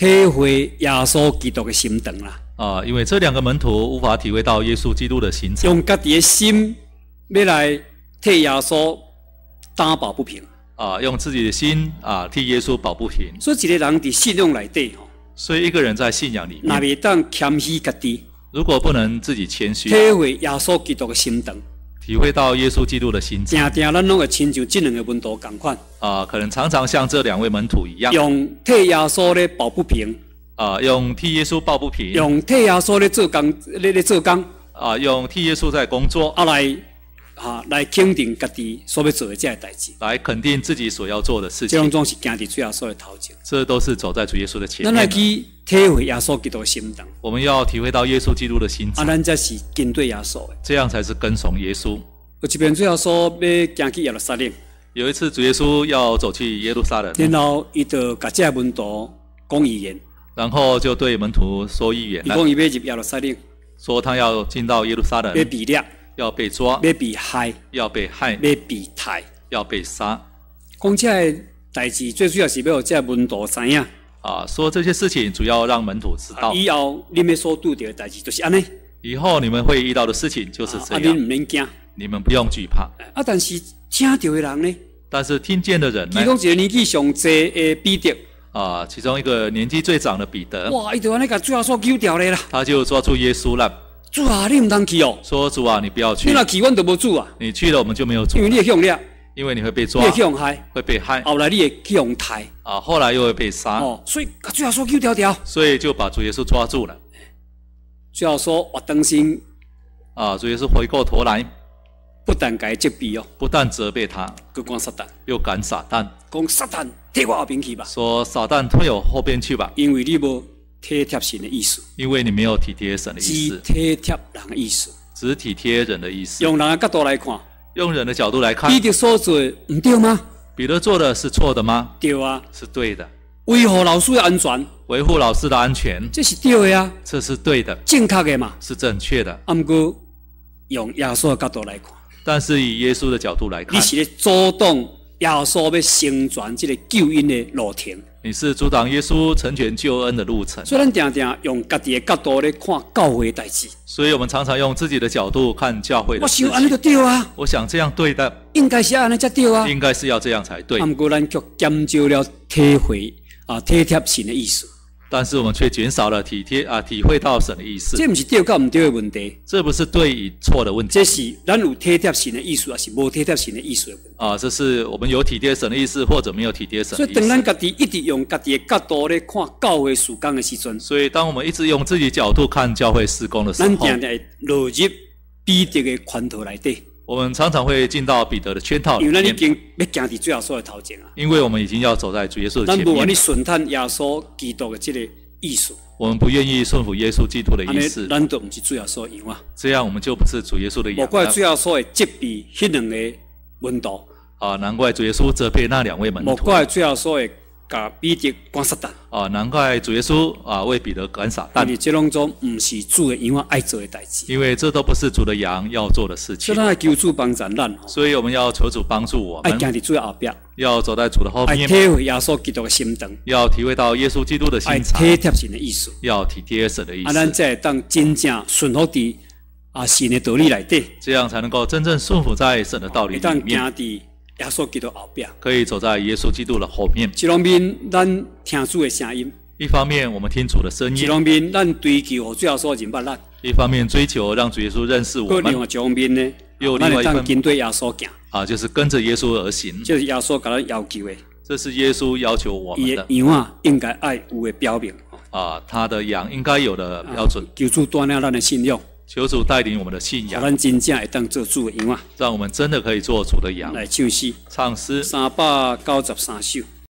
体会耶稣基督的心肠啦。 因为这两个门徒无法体会到耶稣基督的心肠， 用家己的心要来替耶稣担抱不平。 用自己的心替耶稣保不平。 所以一个人伫信仰内底吼， 所以一个人在信仰里若面， 袂当谦虚家己， 如果不能自己谦虚， 体会耶稣基督的心肠， 体会到耶稣基督的心肠， 定定咱拢会亲像这两个门徒同款， 可能常常像这两位门徒一样， 用替耶稣咧抱不平， 用替耶稣抱不平， 用替耶稣咧做工咧做工， 用替耶稣在工作， 来肯定家己所要做的这些代志， 来肯定自己所要做的事这情。 种是行伫主耶稣的头前， 这都是走在主耶稣的前咱来面。 去体会耶稣基督的心肠， 我们要体会到耶稣基督的心肠， 咱才是跟对耶稣的。 这样才是跟从耶稣。 有一遍主耶稣要行去耶路撒冷， 有一次主耶稣要走去耶路撒冷， 然后伊就甲这门徒讲预言， 然后就对门徒说预言伊了， 讲伊要入耶路撒冷， 说他要进到耶路撒冷， 要被掠， 要被抓， 要被害， 要被害， 要被杀。 要被杀。 讲这个代志最主要是要让这门徒知影， 说这些事情主要让门徒知道， 以后你们所拄到的代志就是安尼， 以后你们会遇到的事情就是这你样， 唔免惊。 你们不用惧怕。 但是听到的人呢， 但是听见的人呢， 其中一个年纪上济的彼得， 其中一个年纪最长的彼得， 哇，伊就安尼甲主耶稣救掉咧啦。 他就抓住耶稣了， 主啊，你唔通去哦， 说主啊，你不要去你，若去，阮就无主啊， 你去了我们就没有主因，为你会去用掠， 因为你会被你抓会，去用害， 会被害， 后来你会去用杀。 后来又会被杀， 所以甲主耶稣救掉掉。 所以就把主耶稣抓住了。 主耶稣活当心， 主耶稣回过头来， 不但甲伊责备哦， 不但责备他， 佮讲撒旦， 又赶撒旦， 讲撒旦退我后边去吧， 说撒旦退我后边去吧， 因为你无体贴神的意思， 因为你没有体贴神的意只思， 体贴人的意思， 只体贴人的意思。 用人的角度来看， 用人的角度来看， 彼得所做的唔对吗？ 彼得做的是错的吗？ 对啊， 是对的。 维护老师的安全， 维护老师的安全， 这是对的啊， 这是对的， 正确的嘛。 是正确的。 啊，毋过用耶稣的角度来看， 但是以耶稣的角度来看， 你是咧阻挡耶稣要成全这个救恩的路程。 你是阻挡耶稣成全救恩的路程。 所以咱定定用家己的角度咧看教会的代志。 所以我们常常用自己的角度看教会的事我想安尼就情。 对啊， 我想这样对的， 应该是安尼才对啊。 应该是要这样才对啊，。毋过咱却减少了体会体贴神的意思。 但是我们却减少了体会到神的意思。 这毋是对甲毋对的问题， 这不是对与错的问题， 这是咱有体贴神的意思，还是无体贴神的意思的问题。 这是我们有体贴神的意思，或者没有体贴神所以， 的意思。 当咱家己一直用家己的角度咧看教会事工的时阵， 所以当我们一直用自己角度看教会事工的时咱候， 定定会落入彼得的圈套内底， 我们常常会进到彼得的圈套里因为咱已面， 经要行伫最后所的头前啊。 因为我们已经要走在主耶稣的前面咱无愿意，顺探耶稣基督的这个意思， 我们不愿意顺服耶稣基督的安尼意思， 咱就毋是最后所的羊啊。 这样我们就不是主耶稣的无羊了。 怪最后所会责备迄两个门徒， 难怪主耶稣责备那两位门无徒。 怪最后所会甲彼得赶撒旦， 难怪主耶稣为彼得赶撒旦， 因为这拢种毋是主的羊爱做的代志。 因为这都不是主的羊要做的事情所以。咱爱求主帮助咱， 所以我们要求主帮助我们， 爱行伫主的后壁， 要走在主的后爱面， 体会耶稣基督的心肠， 要体会到耶稣基督的爱心肠， 体贴神的意思。 要体贴神的意咱思， 才会当真正顺服伫神的道理内底， 这样才能够真正顺服在神的道理里会当行面， 伫耶稣基督后壁。 可以走在耶稣基督的后面。 一方面，咱听主的声音； 一方面我们听主的声一音， 方面，咱追求互最后所认捌咱； 一方面追求让主耶稣认识我们， 另外一方面呢，咱会又另外一份当跟对耶稣行， 就是跟着耶稣而行。 这是耶稣甲咱要求的。 这是耶稣要求我们伊的的羊应该爱有的标明， 他的羊应该有的标准。 求主锻炼咱的信仰， 求主带领我们的信仰， 让咱真正会当做主的羊让我们真的可以做主的羊。 来唱诗唱诗 393首。